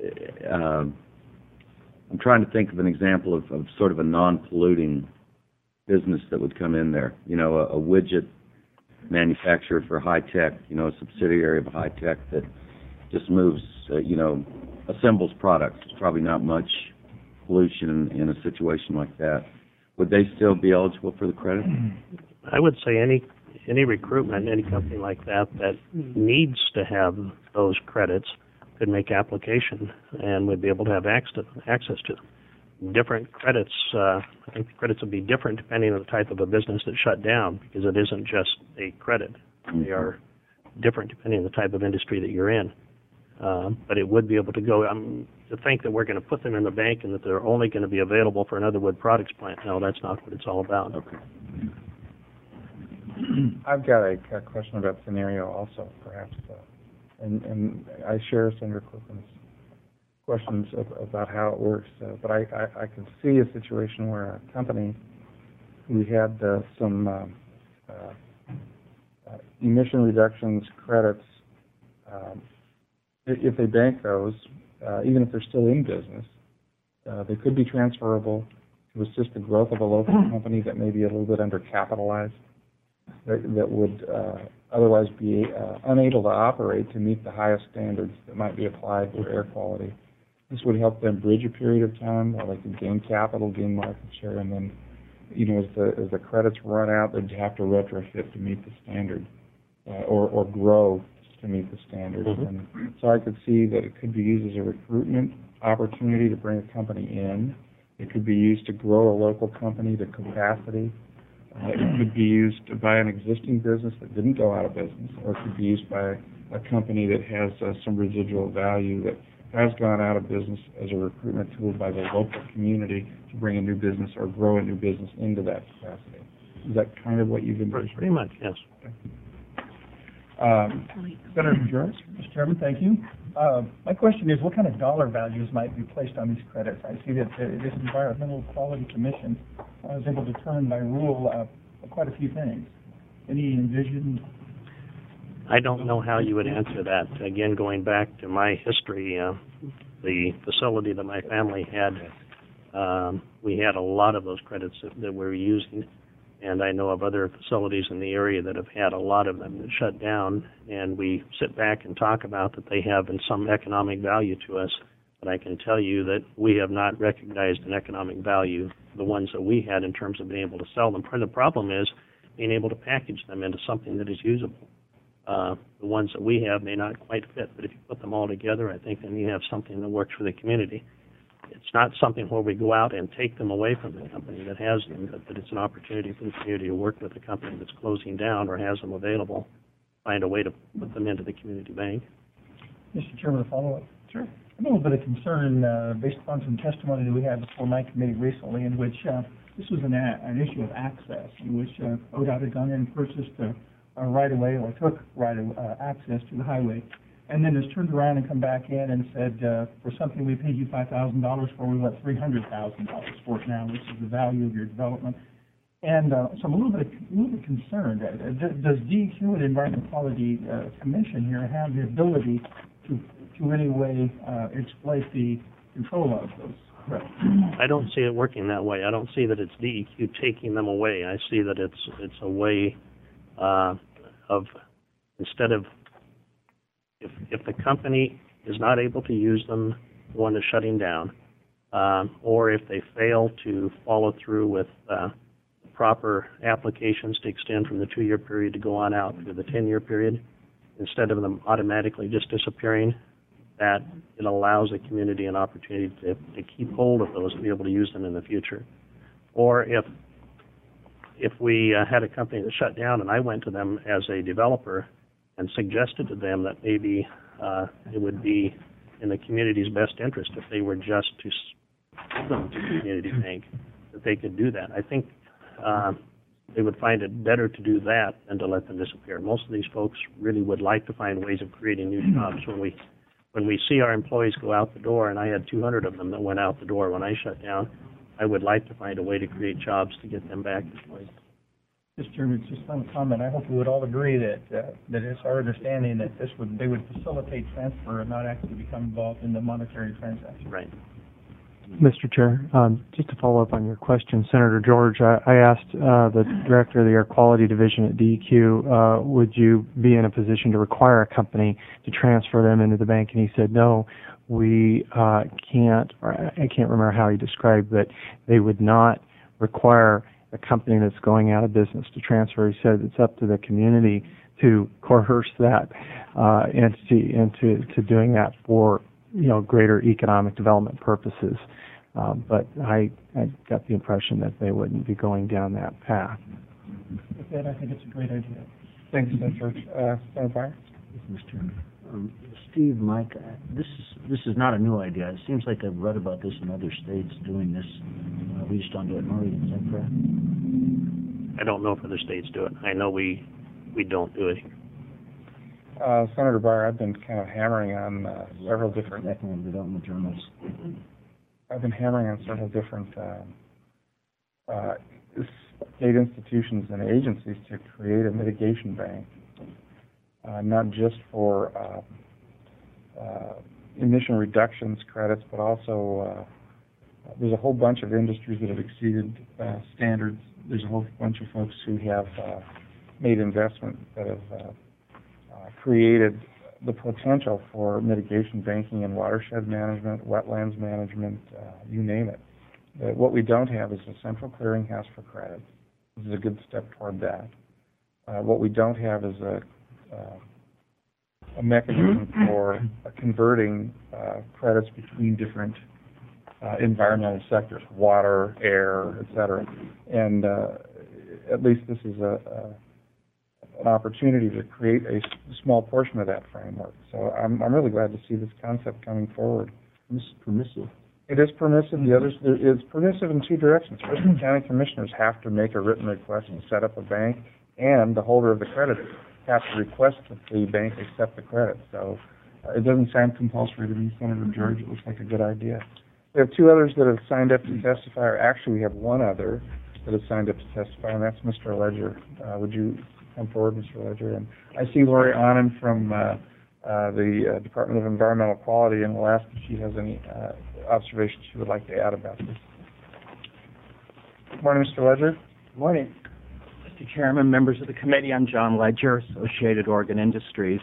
I'm trying to think of an example of sort of a non-polluting business that would come in there. A widget manufacturer for high tech, a subsidiary of high tech that just moves, assembles products. There's probably not much pollution in a situation like that. Would they still be eligible for the credit? I would say any recruitment, any company like that needs to have those credits could make application and would be able to have access to them. Different credits, I think the credits would be different depending on the type of a business that shut down, because it isn't just a credit. They are different depending on the type of industry that you're in. But it would be able to go, to think that we're going to put them in the bank and that they're only going to be available for another wood products plant. No, that's not what it's all about. Okay. I've got a question about scenario also, perhaps. And I share Senator Corcoran's questions about how it works, but I can see a situation where a company who had some emission reductions credits, if they bank those, even if they're still in business, they could be transferable to assist the growth of a local company that may be a little bit undercapitalized, that would otherwise be unable to operate to meet the highest standards that might be applied for air quality. This would help them bridge a period of time while they could gain capital, gain market share, and then, as the credits run out, they'd have to retrofit to meet the standard, or grow to meet the standard. And so I could see that it could be used as a recruitment opportunity to bring a company in. It could be used to grow a local company to capacity. It could be used by an existing business that didn't go out of business, or it could be used by a company that has some residual value that has gone out of business as a recruitment tool by the local community to bring a new business or grow a new business into that capacity. Is that kind of what you've envisioned? Pretty much, yes. Senator George? Mr. Chairman, thank you. My question is, what kind of dollar values might be placed on these credits? I see that this Environmental Quality Commission was able to determine by rule quite a few things. Any envisioned? I don't know how you would answer that. Again, going back to my history, the facility that my family had, we had a lot of those credits that we're using, and I know of other facilities in the area that have had a lot of them that shut down, and we sit back and talk about that they have in some economic value to us, but I can tell you that we have not recognized an economic value, the ones that we had, in terms of being able to sell them. Part of the problem is being able to package them into something that is usable. The ones that we have may not quite fit, but if you put them all together, I think then you have something that works for the community. It's not something where we go out and take them away from the company that has them, but it's an opportunity for the community to work with a company that's closing down or has them available, find a way to put them into the community bank. Mr. Chairman, a follow-up. Sure. A little bit of concern based upon some testimony that we had before my committee recently, in which this was an issue of access, in which ODOT had gone in and purchased a right-of-way, or took access to the highway, and then has turned around and come back in and said, for something we paid you $5,000 for, we want $300,000 for it now, which is the value of your development. And so I'm a little bit concerned. Does DEQ and Environmental Quality Commission here have the ability to any way exploit the control of those credits? I don't see it working that way. I don't see that it's DEQ taking them away. I see that it's a way of, instead of, if the company is not able to use them, the one is shutting down, or if they fail to follow through with proper applications to extend from the 2-year period to go on out to the 10-year period, instead of them automatically just disappearing, that it allows the community an opportunity to keep hold of those, to be able to use them in the future. Or if we had a company that shut down and I went to them as a developer and suggested to them that maybe it would be in the community's best interest if they were just to give them to the community bank, that they could do that. I think they would find it better to do that than to let them disappear. Most of these folks really would like to find ways of creating new jobs. When we see our employees go out the door, and I had 200 of them that went out the door when I shut down, I would like to find a way to create jobs to get them back employed. Mr. Chairman, just one comment. I hope we would all agree that it's our understanding that they would facilitate transfer and not actually become involved in the monetary transaction. Right. Mr. Chair, just to follow up on your question, Senator George, I asked the director of the Air Quality Division at DEQ, would you be in a position to require a company to transfer them into the bank? And he said, no, we can't, or I can't remember how he described, but they would not require a company that's going out of business to transfer. He said it's up to the community to coerce that entity into doing that for greater economic development purposes. But I got the impression that they wouldn't be going down that path. With that, I think it's a great idea. Thanks, Senator. Senator Breyer? Mr. Chairman. Steve, Mike, this is not a new idea. It seems like I've read about this in other states doing this. We just don't do it in Oregon. Is that correct? I don't know if other states do it. I know we don't do it here. Senator Breyer, I've been kind of hammering on several different Economic Development Journals. I've been hammering on several different state institutions and agencies to create a mitigation bank, not just for emission reductions credits, but also there's a whole bunch of industries that have exceeded standards. There's a whole bunch of folks who have made investments that have created the potential for mitigation banking and watershed management, wetlands management, you name it. What we don't have is a central clearinghouse for credits. This is a good step toward that. What we don't have is a mechanism for converting credits between different environmental sectors, water, air, et cetera. And at least this is an opportunity to create a small portion of that framework. So I'm really glad to see this concept coming forward. This is permissive. It is permissive. The others, it's permissive in two directions. First, the county commissioners have to make a written request to set up a bank, and the holder of the credit has to request that the bank accept the credit. So it doesn't sound compulsory to me, Senator George. It looks like a good idea. We have two others that have signed up to testify, or actually we have one other that has signed up to testify, and that's Mr. Ledger. Would you come forward, Mr. Ledger? And I see Lori Anand from the Department of Environmental Quality, and we'll ask if she has any observations she would like to add about this. Good morning, Mr. Ledger. Good morning. Mr. Chairman, members of the committee, I'm John Ledger, Associated Oregon Industries.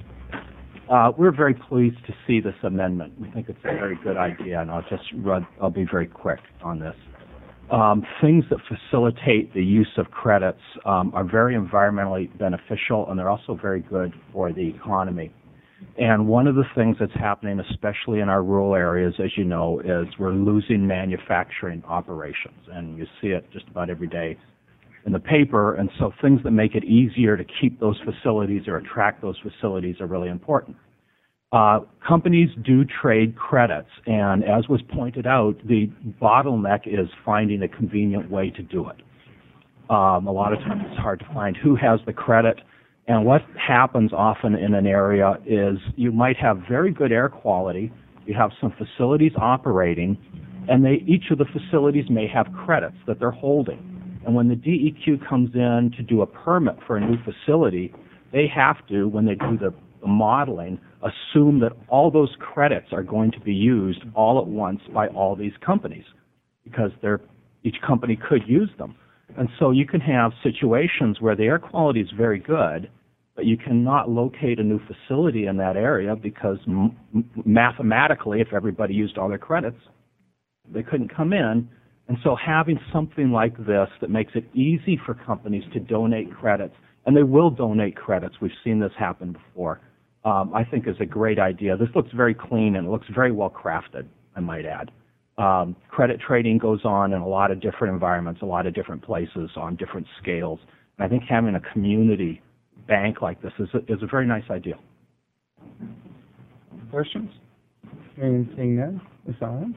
We're very pleased to see this amendment. We think it's a very good idea, and I'll be very quick on this. Things that facilitate the use of credits are very environmentally beneficial, and they're also very good for the economy. And one of the things that's happening, especially in our rural areas, as you know, is we're losing manufacturing operations, and you see it just about every day in the paper. And so things that make it easier to keep those facilities or attract those facilities are really important. Companies do trade credits, and as was pointed out, the bottleneck is finding a convenient way to do it. A lot of times it's hard to find who has the credit, and what happens often in an area is you might have very good air quality, you have some facilities operating, and each of the facilities may have credits that they're holding. And when the DEQ comes in to do a permit for a new facility, they have to, when they do the modeling, assume that all those credits are going to be used all at once by all these companies, because each company could use them. And so you can have situations where the air quality is very good, but you cannot locate a new facility in that area because mathematically, if everybody used all their credits, they couldn't come in. And so having something like this that makes it easy for companies to donate credits, and they will donate credits, we've seen this happen before, I think is a great idea. This looks very clean and it looks very well crafted, I might add. Credit trading goes on in a lot of different environments, a lot of different places on different scales. And I think having a community bank like this is a very nice idea. Questions? Seeing none, Ms. Allen?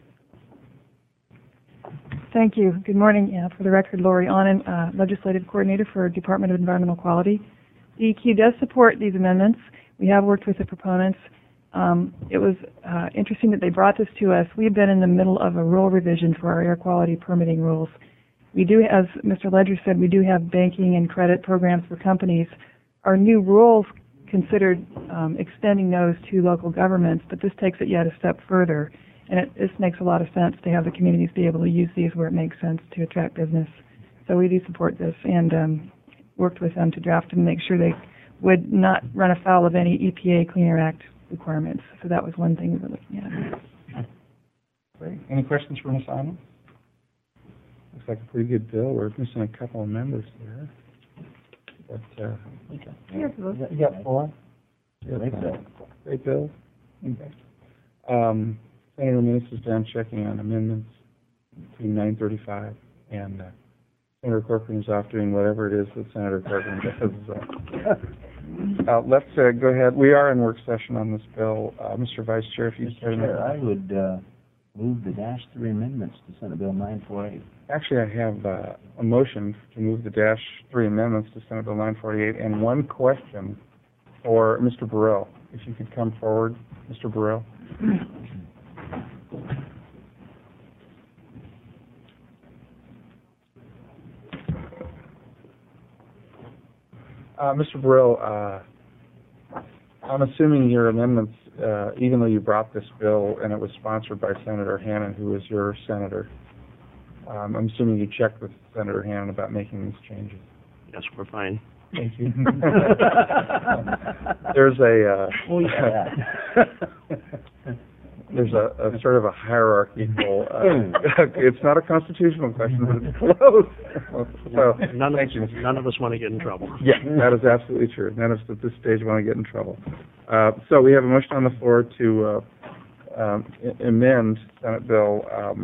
Thank you. Good morning. For the record, Lori Anand, Legislative Coordinator for Department of Environmental Quality. DEQ does support these amendments. We have worked with the proponents. It was interesting that they brought this to us. We've been in the middle of a rule revision for our air quality permitting rules. We do, as Mr. Ledger said, we do have banking and credit programs for companies. Our new rules considered extending those to local governments, but this takes it yet a step further. And this makes a lot of sense to have the communities be able to use these where it makes sense to attract business. So we do support this and worked with them to draft and make sure they would not run afoul of any EPA Clean Air Act requirements. So that was one thing we were looking at. Great. Any questions for Ms. Anand? Looks like a pretty good bill. We're missing a couple of members there. But, you got four? Great bill. Great bill? Okay. Senator Minnis is down checking on amendments between 9:35 and Senator Corcoran is off doing whatever it is that Senator Corcoran does. Let's go ahead. We are in work session on this bill. Mr. Vice Chair, if you Mr. Chair, I would move the -3 amendments to Senate Bill 948. Actually, I have a motion to move the -3 amendments to Senate Bill 948 and one question for Mr. Burrell. If you could come forward, Mr. Burrell. Mr. Burrell, I'm assuming your amendments, even though you brought this bill and it was sponsored by Senator Hannan, who is your senator, I'm assuming you checked with Senator Hannan about making these changes. Yes, we're fine. Thank you. There's a there's a sort of a hierarchical. It's not a constitutional question, but it's close. So None of us want to get in trouble. yeah, that is absolutely true. None of us at this stage want to get in trouble. So we have a motion on the floor to amend Senate Bill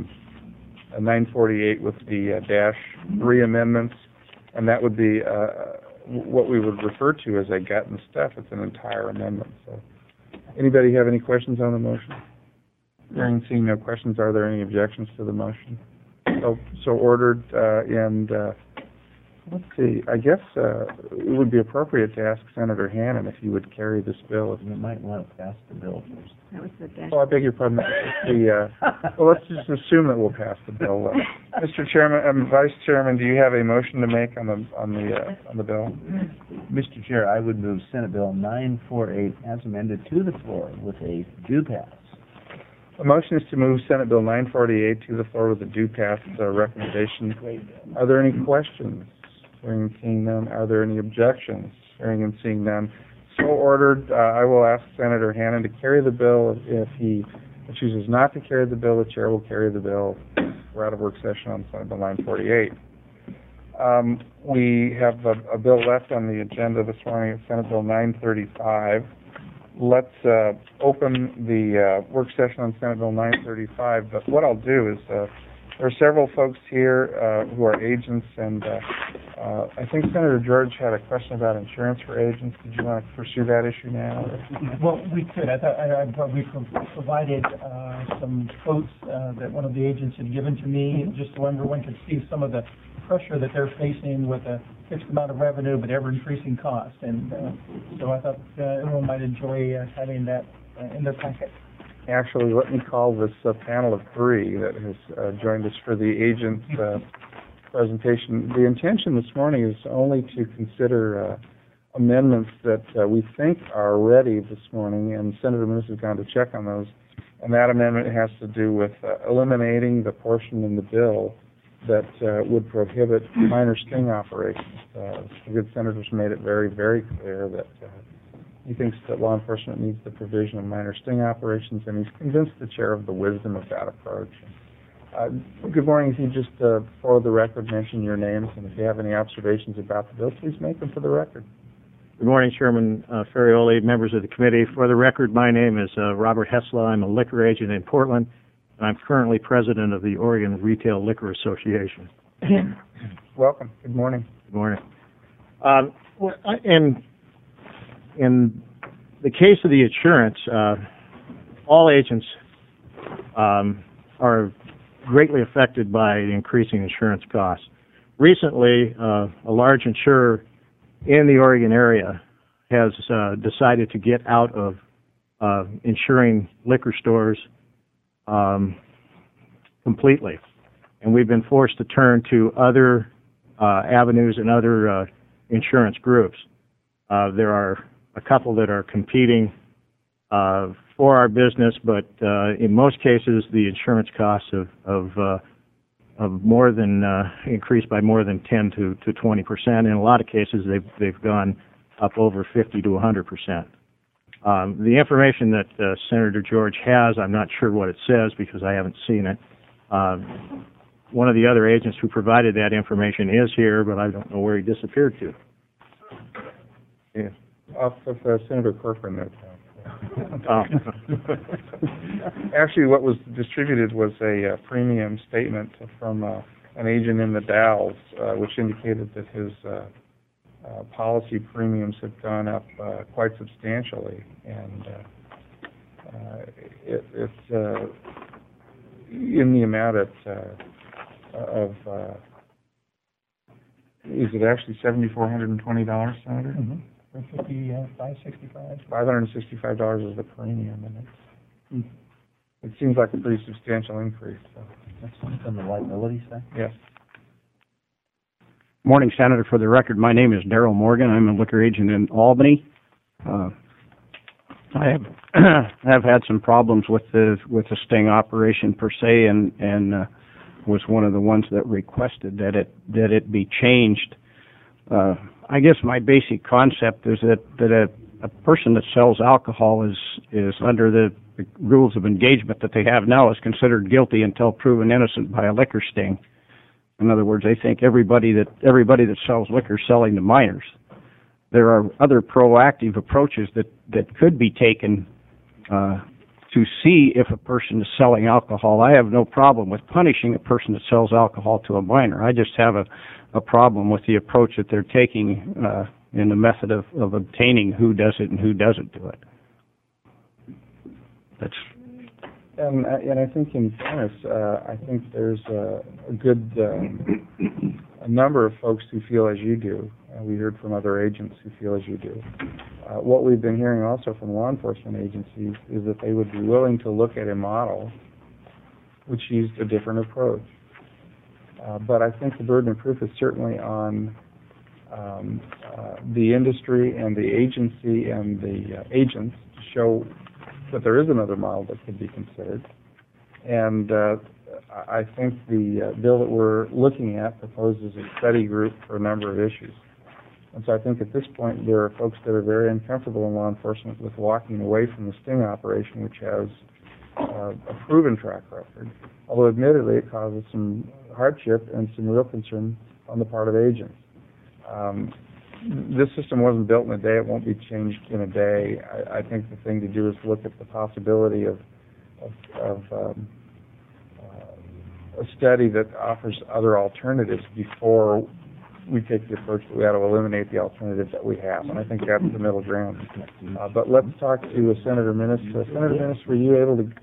948 with the -3 amendments, and that would be what we would refer to as a gut and stuff. It's an entire amendment. So, anybody have any questions on the motion? Hearing and seeing no questions, are there any objections to the motion? So ordered, and let's see, I guess it would be appropriate to ask Senator Hannan if he would carry this bill. You might want to pass the bill first. That was the dash. Oh, I beg your pardon. Well, let's just assume that we'll pass the bill. Mr. Chairman, Vice Chairman, do you have a motion to make on the bill? Mr. Chair, I would move Senate Bill 948 as amended to the floor with a due pass. The motion is to move Senate Bill 948 to the floor with a due pass recommendation. Are there any questions? Hearing and seeing none. Are there any objections? Hearing and seeing none. So ordered. I will ask Senator Hannan to carry the bill. If he chooses not to carry the bill, the chair will carry the bill. We're out of work session on Senate Bill 948. We have a bill left on the agenda this morning. It's Senate Bill 935. Let's open the work session on Senate Bill 935. But what I'll do is there are several folks here who are agents, and I think Senator George had a question about insurance for agents. Did you want to pursue that issue now? Well, we could. I thought we provided some quotes that one of the agents had given to me, just so everyone could see some of the pressure that they're facing with a fixed amount of revenue but ever-increasing cost. And so I thought everyone might enjoy having that in their packet. Actually, let me call this panel of three that has joined us for the agent presentation. The intention this morning is only to consider amendments that we think are ready this morning, and Senator Moose has gone to check on those. And that amendment has to do with eliminating the portion in the bill that would prohibit minor sting operations. The good senator's made it very, very clear that he thinks that law enforcement needs the provision of minor sting operations, and he's convinced the chair of the wisdom of that approach. Good morning. If you just, for the record, mention your names, and if you have any observations about the bill, please make them for the record. Good morning, Chairman Ferrioli, members of the committee. For the record, my name is Robert Hessla. I'm a liquor agent in Portland, and I'm currently president of the Oregon Retail Liquor Association. Welcome. Good morning. Good morning. In the case of the insurance, all agents are greatly affected by the increasing insurance costs. Recently, a large insurer in the Oregon area has decided to get out of insuring liquor stores completely, and we've been forced to turn to other avenues and other insurance groups. There are a couple that are competing for our business, but in most cases, the insurance costs have more than increased by more than 10 to 20%. In a lot of cases, they've gone up over 50 to 100%. The information that Senator George has, I'm not sure what it says because I haven't seen it. One of the other agents who provided that information is here, but I don't know where he disappeared to. Yeah. Off of Senator Corcoran there. Actually, what was distributed was a premium statement from an agent in the Dalles, which indicated that his policy premiums have gone up quite substantially, and it's in the amount of is it actually $7,420, Senator? Mm-hmm. $565. $565 is the premium, and it seems like a pretty substantial increase, so. That's on the liability side? Yes. Morning, Senator. For the record, my name is Darrell Morgan. I'm a liquor agent in Albany. I have had some problems with the sting operation per se, and was one of the ones that requested that it be changed. I guess my basic concept is that a person that sells alcohol is under the rules of engagement that they have now is considered guilty until proven innocent by a liquor sting. In other words, they think everybody that sells liquor is selling to minors. There are other proactive approaches that could be taken to see if a person is selling alcohol. I have no problem with punishing a person that sells alcohol to a minor. I just have a problem with the approach that they're taking in the method of obtaining who does it and who doesn't do it. And I think in fairness, I think there's a good a number of folks who feel as you do. We heard from other agents who feel as you do. What we've been hearing also from law enforcement agencies is that they would be willing to look at a model which used a different approach. But I think the burden of proof is certainly on the industry and the agency and the agents to show that there is another model that could be considered. And I think the bill that we're looking at proposes a study group for a number of issues. And so I think at this point there are folks that are very uncomfortable in law enforcement with walking away from the sting operation, which has a proven track record, although admittedly it causes some hardship and some real concern on the part of agents. This system wasn't built in a day. It won't be changed in a day. I think the thing to do is look at the possibility of a study that offers other alternatives before we take the approach that we ought to eliminate the alternatives that we have. And I think that's the middle ground. But let's talk to Senator Minnis. Senator Minnis, were you able to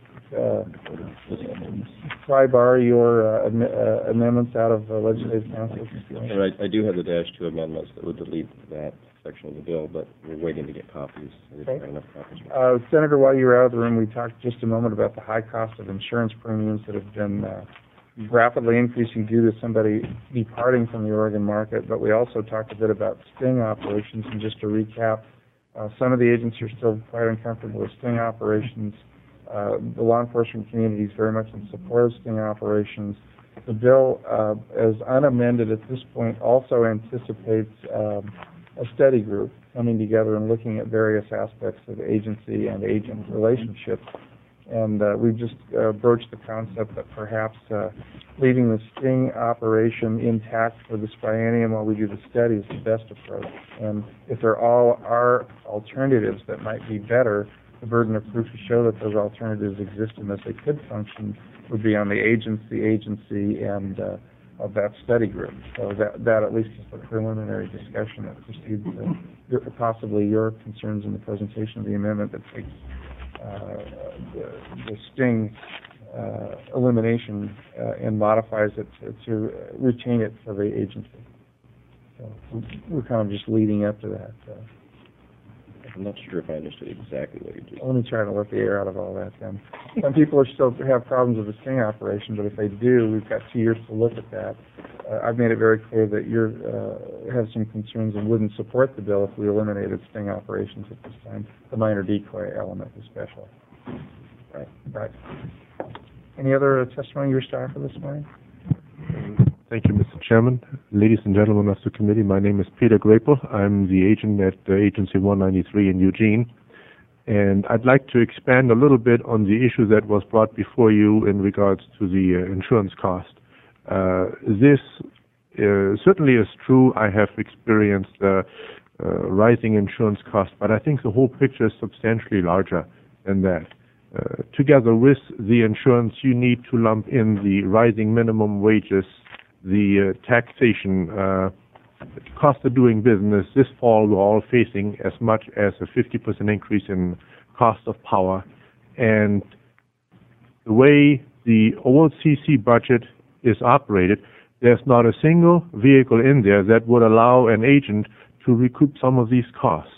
bar your amendments out of legislative council? I do have the -2 amendments that would delete that section of the bill, but we're waiting to get copies. I didn't have enough copies. Senator, while you were out of the room, we talked just a moment about the high cost of insurance premiums that have been rapidly increasing due to somebody departing from the Oregon market, but we also talked a bit about sting operations. And just to recap, some of the agents are still quite uncomfortable with sting operations. The law enforcement community is very much in support of sting operations. The bill, as unamended at this point, also anticipates a study group coming together and looking at various aspects of agency and agent relationships. And we've just broached the concept that perhaps leaving the sting operation intact for this biennium while we do the study is the best approach. And if there are alternatives that might be better, the burden of proof to show that those alternatives exist and that they could function would be on the agency, and of that study group. So that at least is the preliminary discussion that precedes possibly your concerns in the presentation of the amendment that takes the sting elimination and modifies it to retain it for the agency. So we're kind of just leading up to that. I'm not sure if I understood exactly what you did. Let me try to let the air out of all that then. Some people are still have problems with the sting operation, but if they do, we've got 2 years to look at that. I've made it very clear that you have some concerns and wouldn't support the bill if we eliminated sting operations at this time, the minor decoy element especially. Right. Any other testimony you wish to offer this morning? Thank you, Mr. Chairman. Ladies and gentlemen of the committee, my name is Peter Grapel. I'm the agent at Agency 193 in Eugene. And I'd like to expand a little bit on the issue that was brought before you in regards to the insurance cost. This certainly is true. I have experienced rising insurance costs, but I think the whole picture is substantially larger than that. Together with the insurance, you need to lump in the rising minimum wages, the taxation, cost of doing business. This fall, we're all facing as much as a 50% increase in cost of power. And the way the OLCC budget is operated, there's not a single vehicle in there that would allow an agent to recoup some of these costs.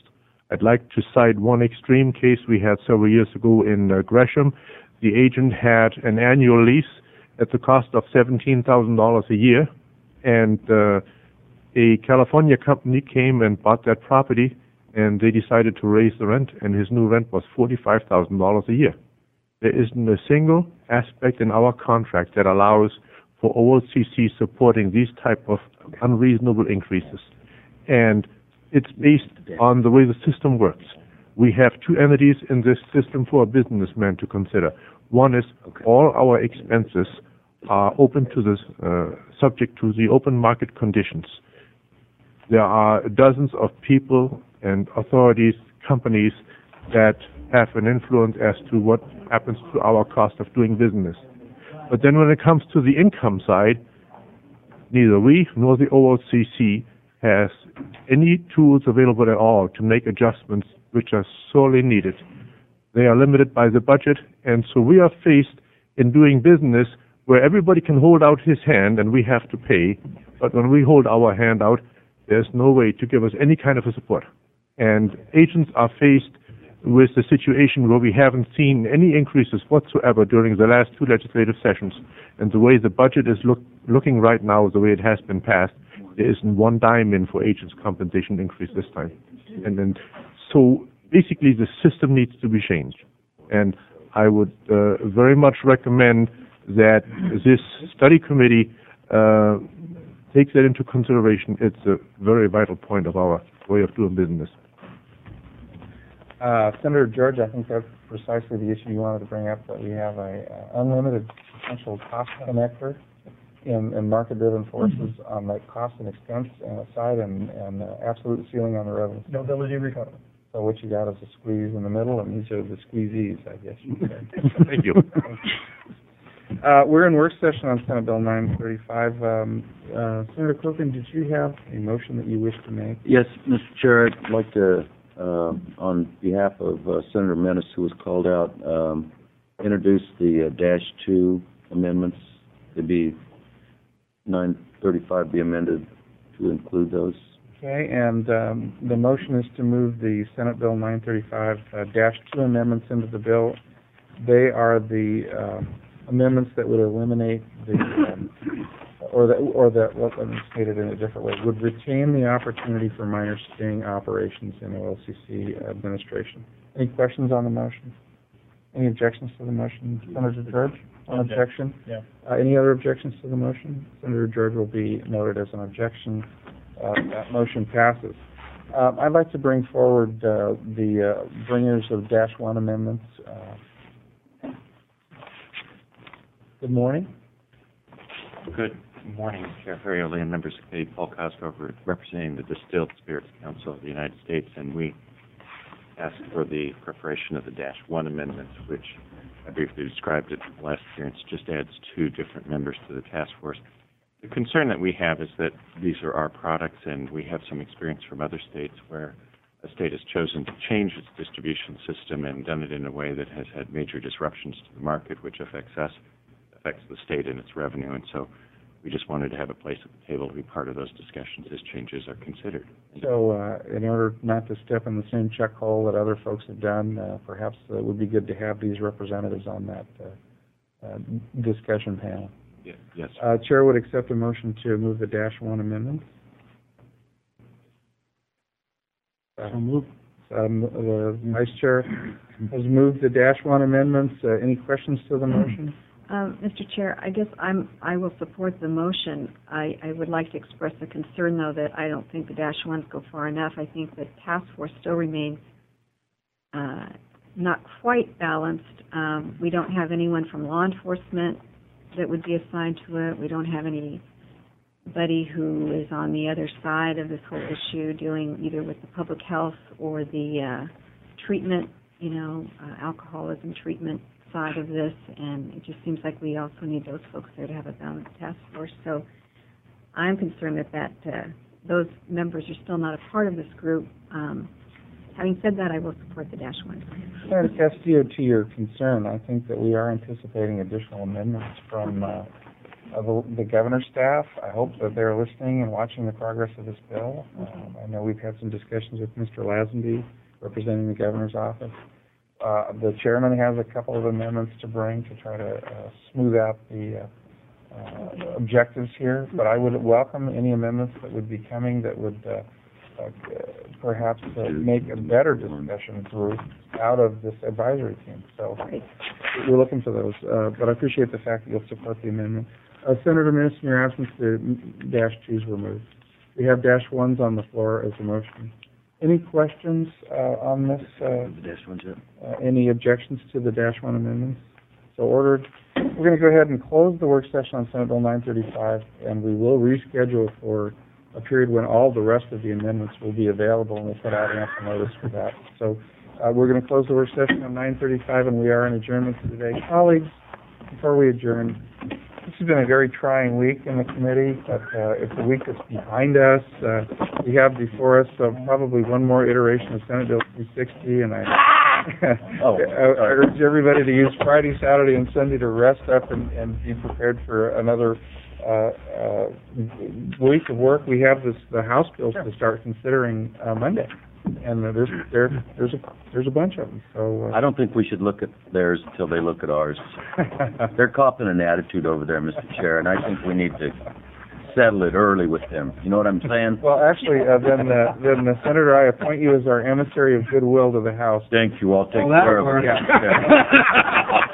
I'd like to cite one extreme case we had several years ago in Gresham. The agent had an annual lease at the cost of $17,000 a year, and a California company came and bought that property, and they decided to raise the rent, and his new rent was $45,000 a year. There isn't a single aspect in our contract that allows for OLCC supporting these type of unreasonable increases. And it's based on the way the system works. We have two entities in this system for a businessman to consider. One is all our expenses are open to this, subject to the open market conditions. There are dozens of people and authorities, companies that have an influence as to what happens to our cost of doing business. But then when it comes to the income side, neither we nor the OLCC has any tools available at all to make adjustments which are sorely needed. They are limited by the budget, and so we are faced in doing business where everybody can hold out his hand and we have to pay, but when we hold our hand out, there's no way to give us any kind of a support. And agents are faced with the situation where we haven't seen any increases whatsoever during the last two legislative sessions. And the way the budget is looking right now, the way it has been passed, there isn't one dime in for agents' compensation increase this time. And then, so basically the system needs to be changed. And I would very much recommend that this study committee takes that into consideration. It's a very vital point of our way of doing business. Senator George, I think that's precisely the issue you wanted to bring up, that we have a unlimited potential cost connector in market-driven forces on the cost and expense side, and absolute ceiling on the revenue. No ability to recover. So what you got is a squeeze in the middle, and these are the squeezees, I guess you could say. Thank you. We're in work session on Senate Bill 935. Senator Corcoran, did you have a motion that you wish to make? Yes, Mr. Chair, I'd like to, on behalf of Senator Menace, who was called out, introduce the -2 amendments to be 935 be amended to include those. Okay, and the motion is to move the Senate Bill 935 -2 amendments into the bill. They are the amendments that would eliminate the, let me state it in a different way, would retain the opportunity for minor sting operations in OLCC administration. Any questions on the motion? Any objections to the motion? Senator George? One objection? Yeah. Any other objections to the motion? Senator George will be noted as an objection. That motion passes. I'd like to bring forward the bringers of -1 amendments. Good morning. Good morning, Chair Ferrioli and members of the committee. Paul Cosgrove, representing the Distilled Spirits Council of the United States, and we ask for the preparation of the -1 amendments, which I briefly described at the last appearance, just adds 2 different members to the task force. The concern that we have is that these are our products, and we have some experience from other states where a state has chosen to change its distribution system and done it in a way that has had major disruptions to the market, which affects us, affects the state and its revenue. And so we just wanted to have a place at the table to be part of those discussions as changes are considered. So in order not to step in the same check hole that other folks have done, perhaps it would be good to have these representatives on that discussion panel. Yes. Chair would accept a motion to move the -1 amendments. So moved. The Vice Chair has moved the -1 amendments. Any questions to the motion? Mr. Chair, I guess I will support the motion. I would like to express a concern, though, that I don't think the -1s go far enough. I think the task force still remains not quite balanced. We don't have anyone from law enforcement that would be assigned to it. We don't have anybody who is on the other side of this whole issue, dealing either with the public health or the treatment, alcoholism treatment side of this, and it just seems like we also need those folks there to have a balanced task force. So I'm concerned that those members are still not a part of this group. Having said that, I will support the -1. Senator Castillo, to your concern, I think that we are anticipating additional amendments from the governor's staff. I hope that they're listening and watching the progress of this bill. I know we've had some discussions with Mr. Lazenby representing the governor's office. The chairman has a couple of amendments to bring to try to smooth out the objectives here, but I would welcome any amendments that would be coming that would perhaps make a better discussion group out of this advisory team. So we're looking for those, but I appreciate the fact that you'll support the amendment. Senator Miss, in your absence, the dash 2s were moved. We have dash 1s on the floor as a motion. Any questions on this? Any objections to the dash 1 amendments? So ordered. We're going to go ahead and close the work session on Senate Bill 935, and we will reschedule for a period when all the rest of the amendments will be available, and we'll put out ample notice for that. So we're going to close the work session on 935, and we are in adjournment today. Colleagues, before we adjourn, this has been a very trying week in the committee, but it's a week that's behind us. We have before us probably one more iteration of Senate Bill 360, and I urge everybody to use Friday, Saturday, and Sunday to rest up and be prepared for another week of work. We have the House bills to start considering Monday, and there's a bunch of them. So I don't think we should look at theirs until they look at ours. They're copping an attitude over there, Mr. Chair, and I think we need to settle it early with them. You know what I'm saying? Well, actually, then Senator, I appoint you as our emissary of goodwill to the House. Thank you. I'll take care of it. Yeah.